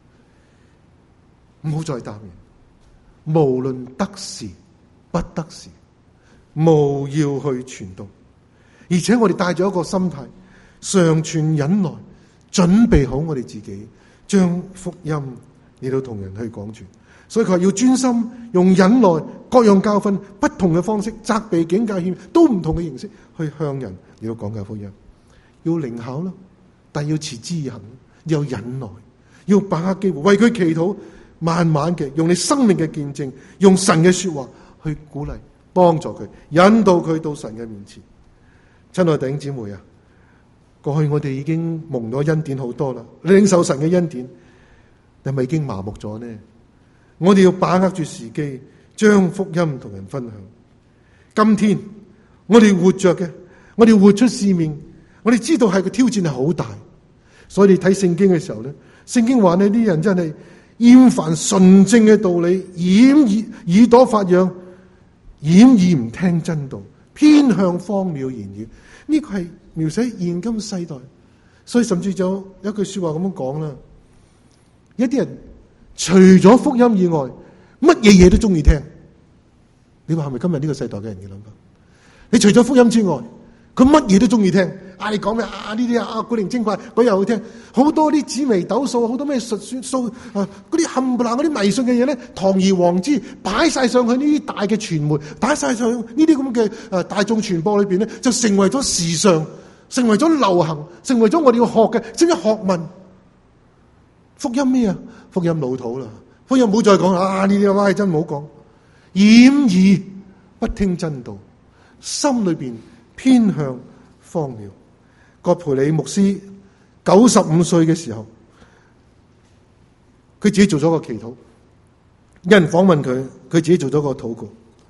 [SPEAKER 2] 唔好再答應，無論得時不得時，務要去傳道。而且我哋帶咗一個心態，常存忍耐，準備好我哋自己，將福音嚟到同人去講傳。所以佢話要專心用忍耐，各樣教訓，不同嘅方式，責備、警戒、勸，都唔同嘅形式去向人嚟到講解福音。要靈巧啦，但要持之以恆，要忍耐，要把握機會，為佢祈禱，慢慢嘅用你生命嘅見證，用神嘅說話去鼓勵、幫助佢，引導佢到神嘅面前。親愛弟兄姊妹啊，過去我哋已經蒙咗恩典好多啦，領受神嘅恩典，係咪已經麻木咗呢？我哋要把握住時機，將福音同人分享。今天我哋活着嘅，我哋活出使命，我哋知道係個挑戰係好大，所以你睇聖經嘅時候咧，聖經話呢啲人真係厭煩純正嘅道理，掩耳耳朵發癢，掩耳唔聽真道，偏向荒謬言語。呢、這個係描寫現今世代，所以甚至就有一句說話咁樣講啦，一啲人除咗福音以外，乜嘢嘢都中意聽。你話係咪今日呢個世代嘅人嘅諗法？你除咗福音之外，佢乜嘢都中意聽。啊，你講咩啊？呢啲啊古靈精怪，嗰又好聽。好多啲紫微斗數，好多咩術算數啊，嗰啲冚唪唥嗰啲迷信嘅嘢咧，堂而皇之擺晒上去呢啲大嘅傳媒，擺晒上呢啲咁嘅誒大眾傳播裏邊咧，就成為咗時尚，成為咗流行，成為咗我哋要學嘅，即係學問。福音咩啊？福音老土啦！福音唔好再講啊！呢啲話真唔好講，掩耳不聽真道，心裏邊偏向荒謬。葛培理牧師九十五歲嘅時候，佢自己做咗個祈禱。有人訪問佢，佢自己做咗個禱告。佢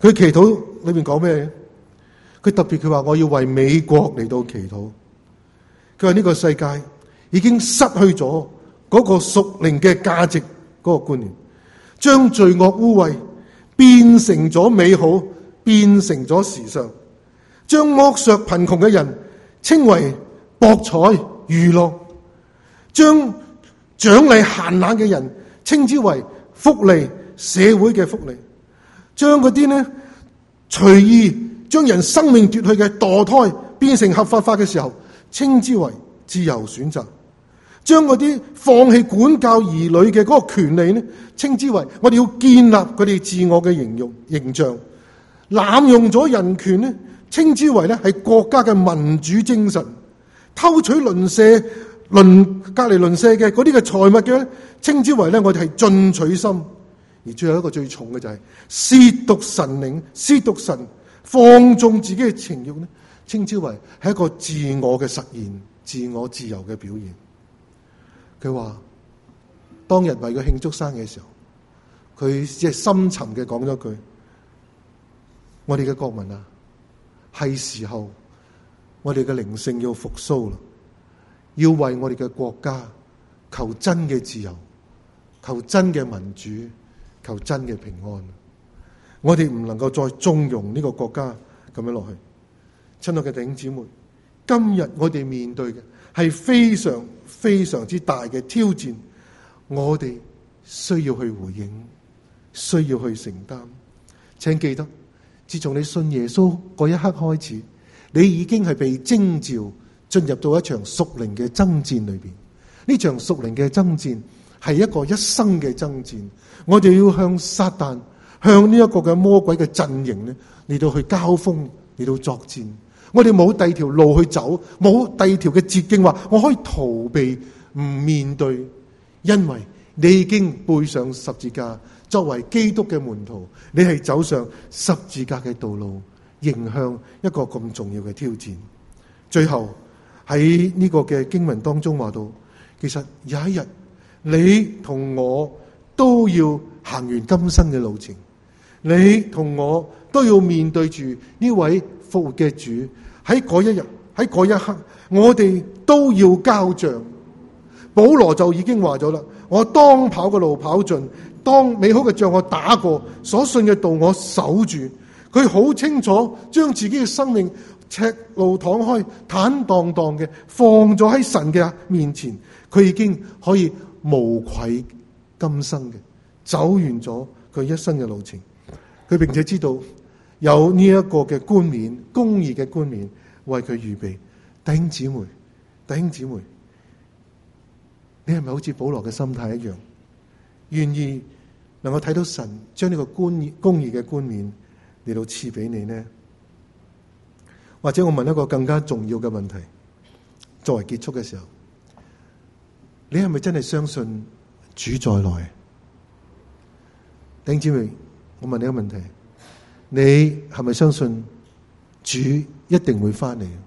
[SPEAKER 2] 佢祈禱裏面講咩？佢特別佢話我要為美國嚟到祈禱。佢話呢個世界已經失去咗嗰個屬靈嘅價值嗰個觀念，將罪惡污穢變成咗美好，變成咗時尚，將剝削貧窮嘅人稱為博彩娛樂，將獎勵閒懶嘅人稱之為福利，社會嘅福利，將嗰啲呢隨意將人生命奪去嘅墮胎變成合法化嘅時候，稱之為自由選擇，將嗰啲放棄管教兒女嘅嗰個權利呢，稱之為我哋要建立佢哋自我嘅形容形象，濫用咗人權呢，稱之為咧係國家嘅民主精神，偷取鄰舍鄰隔離鄰舍嘅嗰啲嘅財物嘅咧，稱之為咧我哋係進取心，而最後一個最重嘅就係褻瀆神靈、褻瀆神、放縱自己嘅情慾咧，稱之為係一個自我嘅實現、自我自由嘅表現。佢話當日為佢慶祝生日嘅時候，佢即係深沉嘅講咗句：我哋嘅國民啊，係時候我哋嘅靈性要復甦啦，要為我哋嘅國家求真嘅自由，求真嘅民主，求真嘅平安。我哋唔能夠再縱容呢個國家咁樣落去。親愛嘅弟兄姊妹，今日我哋面對嘅係非常非常之大嘅挑戰，我哋需要去回應，需要去承擔。請記得，自從你信耶穌嗰一刻開始，你已經係被徵召進入到一場屬靈嘅爭戰裏邊。呢場屬靈嘅爭戰係一個一生嘅爭戰，我哋要向撒旦、向呢一個嘅魔鬼嘅陣營咧嚟到去交鋒，嚟到作戰。我哋冇第二條路去走，冇第二條嘅捷徑話我可以逃避唔面對，因為你已經背上十字架，作為基督嘅門徒，你係走上十字架嘅道路，迎向一個咁重要嘅挑戰。最後喺呢個嘅經文當中話到，其實有一日你同我都要行完今生嘅路程，你同我都要面對住呢位復活嘅主。喺嗰一日，喺嗰一刻，我哋都要交賬。保羅就已經話咗啦，我當跑嘅路跑盡，當美好嘅仗我打過，所信嘅道我守住。佢好清楚將自己嘅生命赤露敞開、坦蕩蕩嘅放咗喺神嘅面前，佢已經可以無愧今生嘅走完咗佢一生嘅路程。佢並且知道有呢一個嘅冠冕，公義嘅冠冕為佢預備。弟兄姊妹，弟兄姊妹，你係咪好似保羅嘅心態一樣，願意能夠睇到神將呢個冠義公義嘅冠冕嚟到賜俾你呢？或者我問一個更加重要嘅問題，作為結束嘅時候，你係咪真係相信主再來？弟兄姊妹，我問你一個問題，你係咪相信主一定會翻嚟？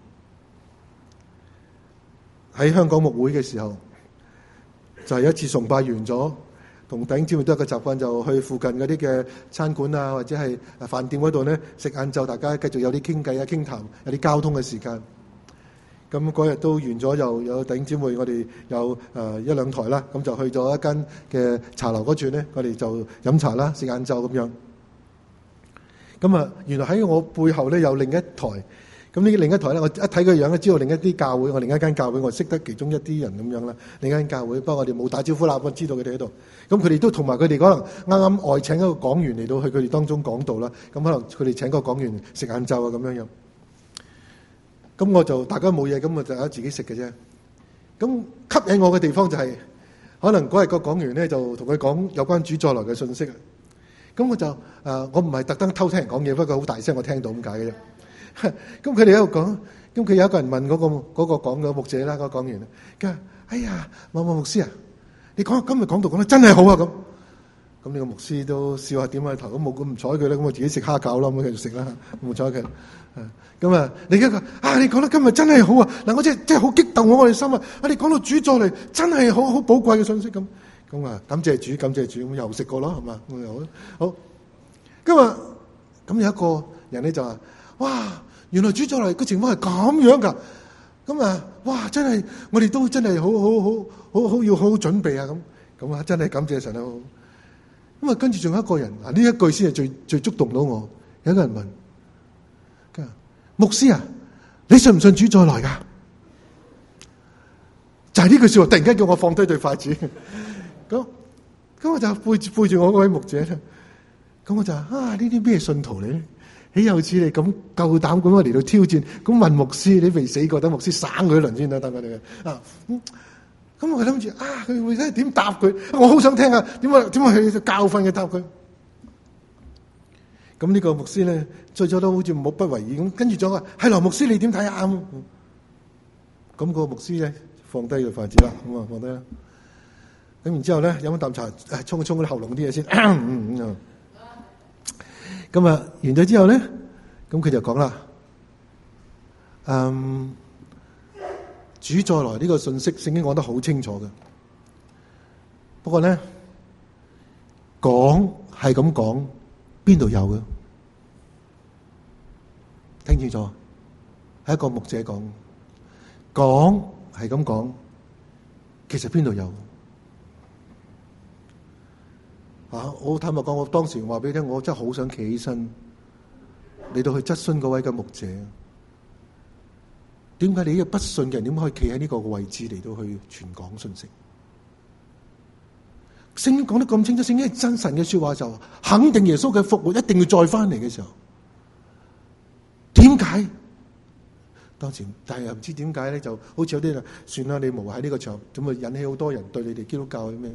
[SPEAKER 2] 喺香港牧會嘅時候，就係、是、一次崇拜完咗，同弟兄姊妹都有個習慣，就去附近嗰啲嘅餐館啊，或者係飯店嗰度咧食晏晝，大家繼續有啲傾偈啊、傾談，有啲交通嘅時間。咁嗰日都完咗，又有弟兄姊妹，我哋有誒、呃、一兩台啦，咁就去咗一間嘅茶樓嗰處咧，我哋就飲茶啦、食晏晝咁樣。咁啊，原來喺我背後咧有另一台。咁呢另一台咧，我一睇個樣咧，知道另一啲教會，我另一間教會，我識得其中一啲人咁樣啦。另一間教會，不過我哋冇打招呼啦，我知道佢哋喺度。咁佢哋都同埋佢哋可能啱啱外請一個講員嚟到去佢哋當中講道啦。咁可能佢哋請個講員食晏晝啊咁樣樣。咁我就大家冇嘢，咁我就喺自己食嘅啫。咁吸引我嘅地方就係、是，可能嗰日個講員咧就同佢講有關主再來嘅信息。咁我就誒、呃，我唔係特登偷聽人講嘢，不過好大聲我聽到咁解嘅啫。咁佢哋喺度講，咁佢有一個人問嗰、那個嗰、那個講嘅牧者啦，嗰、那個講員，佢話：哎呀，某某牧師啊，你講今日講道講得真係好啊！咁，咁呢個牧師都笑下點下頭，咁冇咁唔睬佢啦，咁我自己食蝦餃啦，咁繼續食啦，冇睬佢。咁啊，你而家講啊，你講得今日真係好啊！嗱，我真係真係好激動我我哋心啊！啊，你講到主再嚟，真係好好寶貴嘅信息咁。咁啊，感謝主，感謝主，咁又食過咯，係嘛？咁又好。好，今日咁有一個人咧就話：哇，原來主再來嘅情況係咁樣噶。咁啊，哇，真係我哋都真係好好好好好要好好準備啊！咁咁啊，真係感謝神啊！咁啊，跟住仲有一個人啊，呢一句先係最最觸動到我。有一個人問：牧師啊，你信唔信主再來噶？就係呢句說話，突然間叫我放低對筷子。咁咁我就背住背住我嗰位牧者啦。咁我就話：啊，呢啲咩信徒嚟咧？豈有此理咁夠膽咁樣嚟到挑戰？咁問牧師，你未死過，等牧師省佢一輪先啦，等佢哋啊。咁咁我諗住啊，佢會睇點答佢？我好想聽啊，點啊點啊去教訓嘅答佢。咁呢個牧師咧，最初都好似冇不為意咁，跟住就話：係羅牧師，你點睇啊？咁、那個牧師咧放低個筷子啦，咁啊放低啦。咁然之後咧飲一啖茶，誒沖一沖啲喉嚨啲嘢先。咁啊完咗之後咧，咁佢就講啦：嗯，主再來呢個信息，聖經講得好清楚嘅。不過咧講係咁講。邊度有嘅？聽清楚，係一個牧者講，講係咁講，其實邊度有？啊！我坦白講，我當時話俾你聽，我真係好想企起身嚟到去質詢嗰位嘅牧者，點解你呢個不信嘅人點可以企喺呢個位置嚟到去傳講信息？聖經講得咁清楚，聖經係真神嘅說話，就肯定耶穌嘅復活一定要再翻嚟嘅時候，點解？當時但係又唔知點解咧，就好似有啲人算啦，你無謂喺呢個場合，咁啊引起好多人對你哋基督教咩？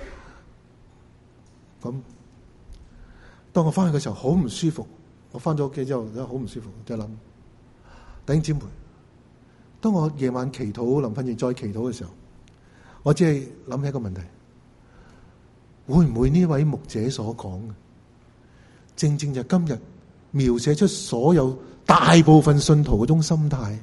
[SPEAKER 2] 咁當我翻去嘅時候，好唔舒服。我翻咗屋企之後，好唔舒服，就諗弟兄姊妹。當我夜晚祈禱、臨瞓前再祈禱嘅時候，我只係諗起一個問題。會唔會呢位牧者所講嘅，正正就今日描寫出所有大部分信徒嗰種心態？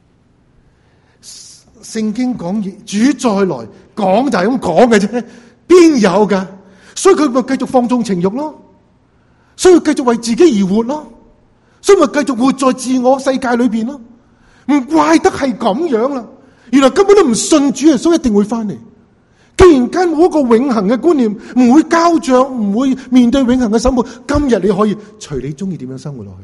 [SPEAKER 2] 聖經講主再來，講就係咁講嘅啫，邊有噶？所以佢咪繼續放縱情慾咯，所以繼續為自己而活咯，所以咪繼續活在自我世界裏邊咯。唔怪得係咁樣啦，原來根本都唔信主耶穌一定會翻嚟。既然間冇一個永恆嘅觀念，唔會交賬，唔會面對永恆嘅審判，今日你可以隨你中意點樣生活落去，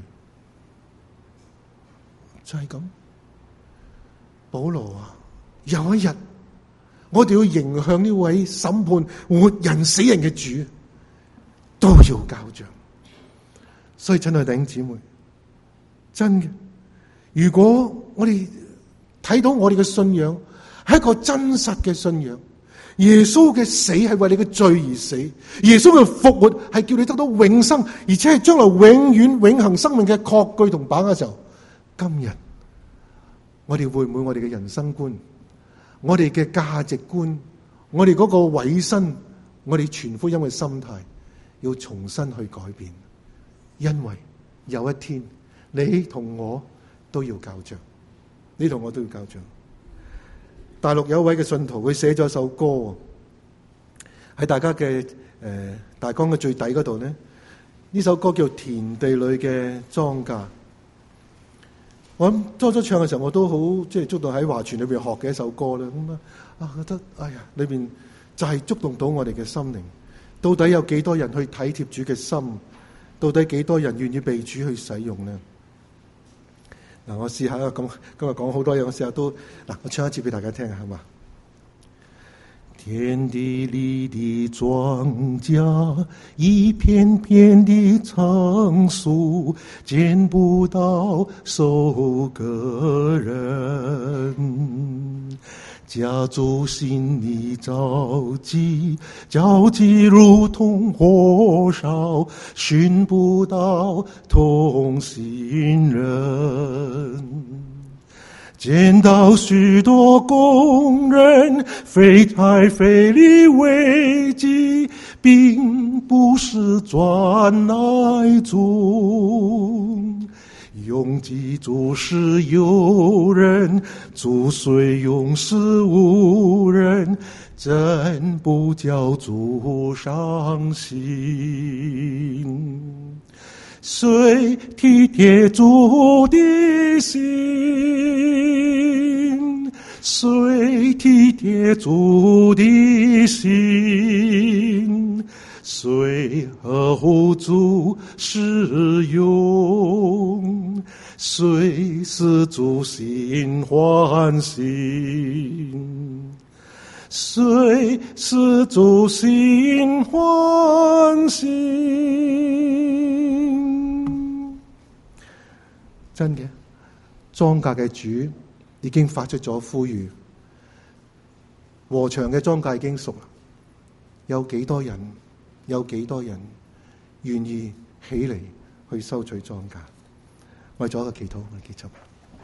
[SPEAKER 2] 就係咁。保羅啊，有一日我哋要迎向呢位審判活人死人嘅主，都要交賬。所以親愛弟兄姊妹，真嘅，如果我哋睇到我哋嘅信仰係一個真實嘅信仰，耶穌嘅死係為你嘅罪而死，耶穌嘅復活係叫你得到永生，而且係將來永遠永恆生命嘅確據同把握嘅時候，今日我哋會唔會我哋嘅人生觀、我哋嘅價值觀、我哋嗰個委身、我哋傳福音嘅心態要重新去改變？因為有一天你同我都要交賬，你同我都要交賬。大陸有一位嘅信徒，佢寫咗首歌喺大家嘅誒、呃、大綱嘅最底嗰度咧。呢首歌叫《田地裏嘅莊稼》。我諗初初唱嘅時候，我都好即係觸動喺華傳裏邊學嘅一首歌啦。咁啊，覺得哎呀，裏邊就係觸動到我哋嘅心靈。到底有幾多人去體貼主嘅心？到底幾多人願意被主去使用呢？嗱，我試下咁今日講好多嘢，我試下都嗱，我唱一次俾大家聽下，好嘛？田地裏的莊稼，一片片的成熟，見不到收割人。家族心裏着急，焦急如同火燒，尋不到同心人。見到許多工人費財費力為己，並不是賺來足。用己做事有人，主雖用事無人，真不叫主傷心。
[SPEAKER 3] 誰體貼主的心？誰體貼主的心？誰合乎主使用？誰使主心歡喜？誰使主心歡喜？真嘅，莊稼嘅主已經發出咗呼籲，禾場嘅莊稼已經熟啦。有幾多人？有幾多人願意起嚟去收取莊稼？為咗一個祈禱，我結束。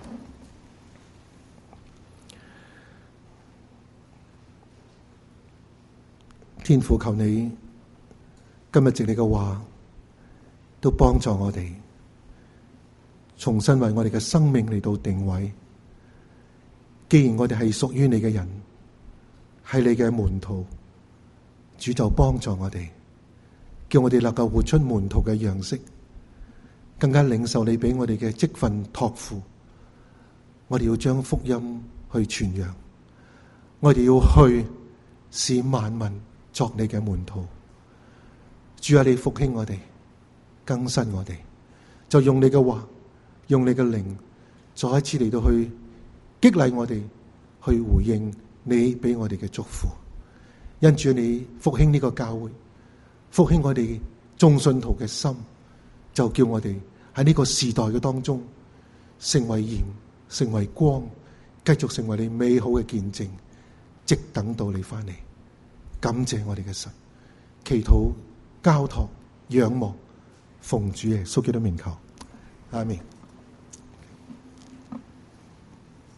[SPEAKER 3] 天父，求你今日藉你嘅話，都幫助我哋重新為我哋嘅生命嚟到定位。既然我哋係屬於你嘅人，係你嘅門徒，主就幫助我哋，叫我哋能夠活出門徒嘅樣式，更加領受你俾我哋嘅職分託付。我哋要將福音去傳揚，我哋要去使萬民作你嘅門徒。主啊，你復興我哋，更新我哋，就用你嘅話，用你嘅靈，再一次嚟到去激勵我哋，去回應你俾我哋嘅祝福。因住你復興呢個教會，復興我哋眾信徒嘅心，就叫我哋喺呢個時代嘅當中成為鹽，成為光，繼續成為你美好嘅見證，直等到你翻嚟。感謝我哋嘅神，祈禱交託仰望，奉主耶穌基督名求，阿們。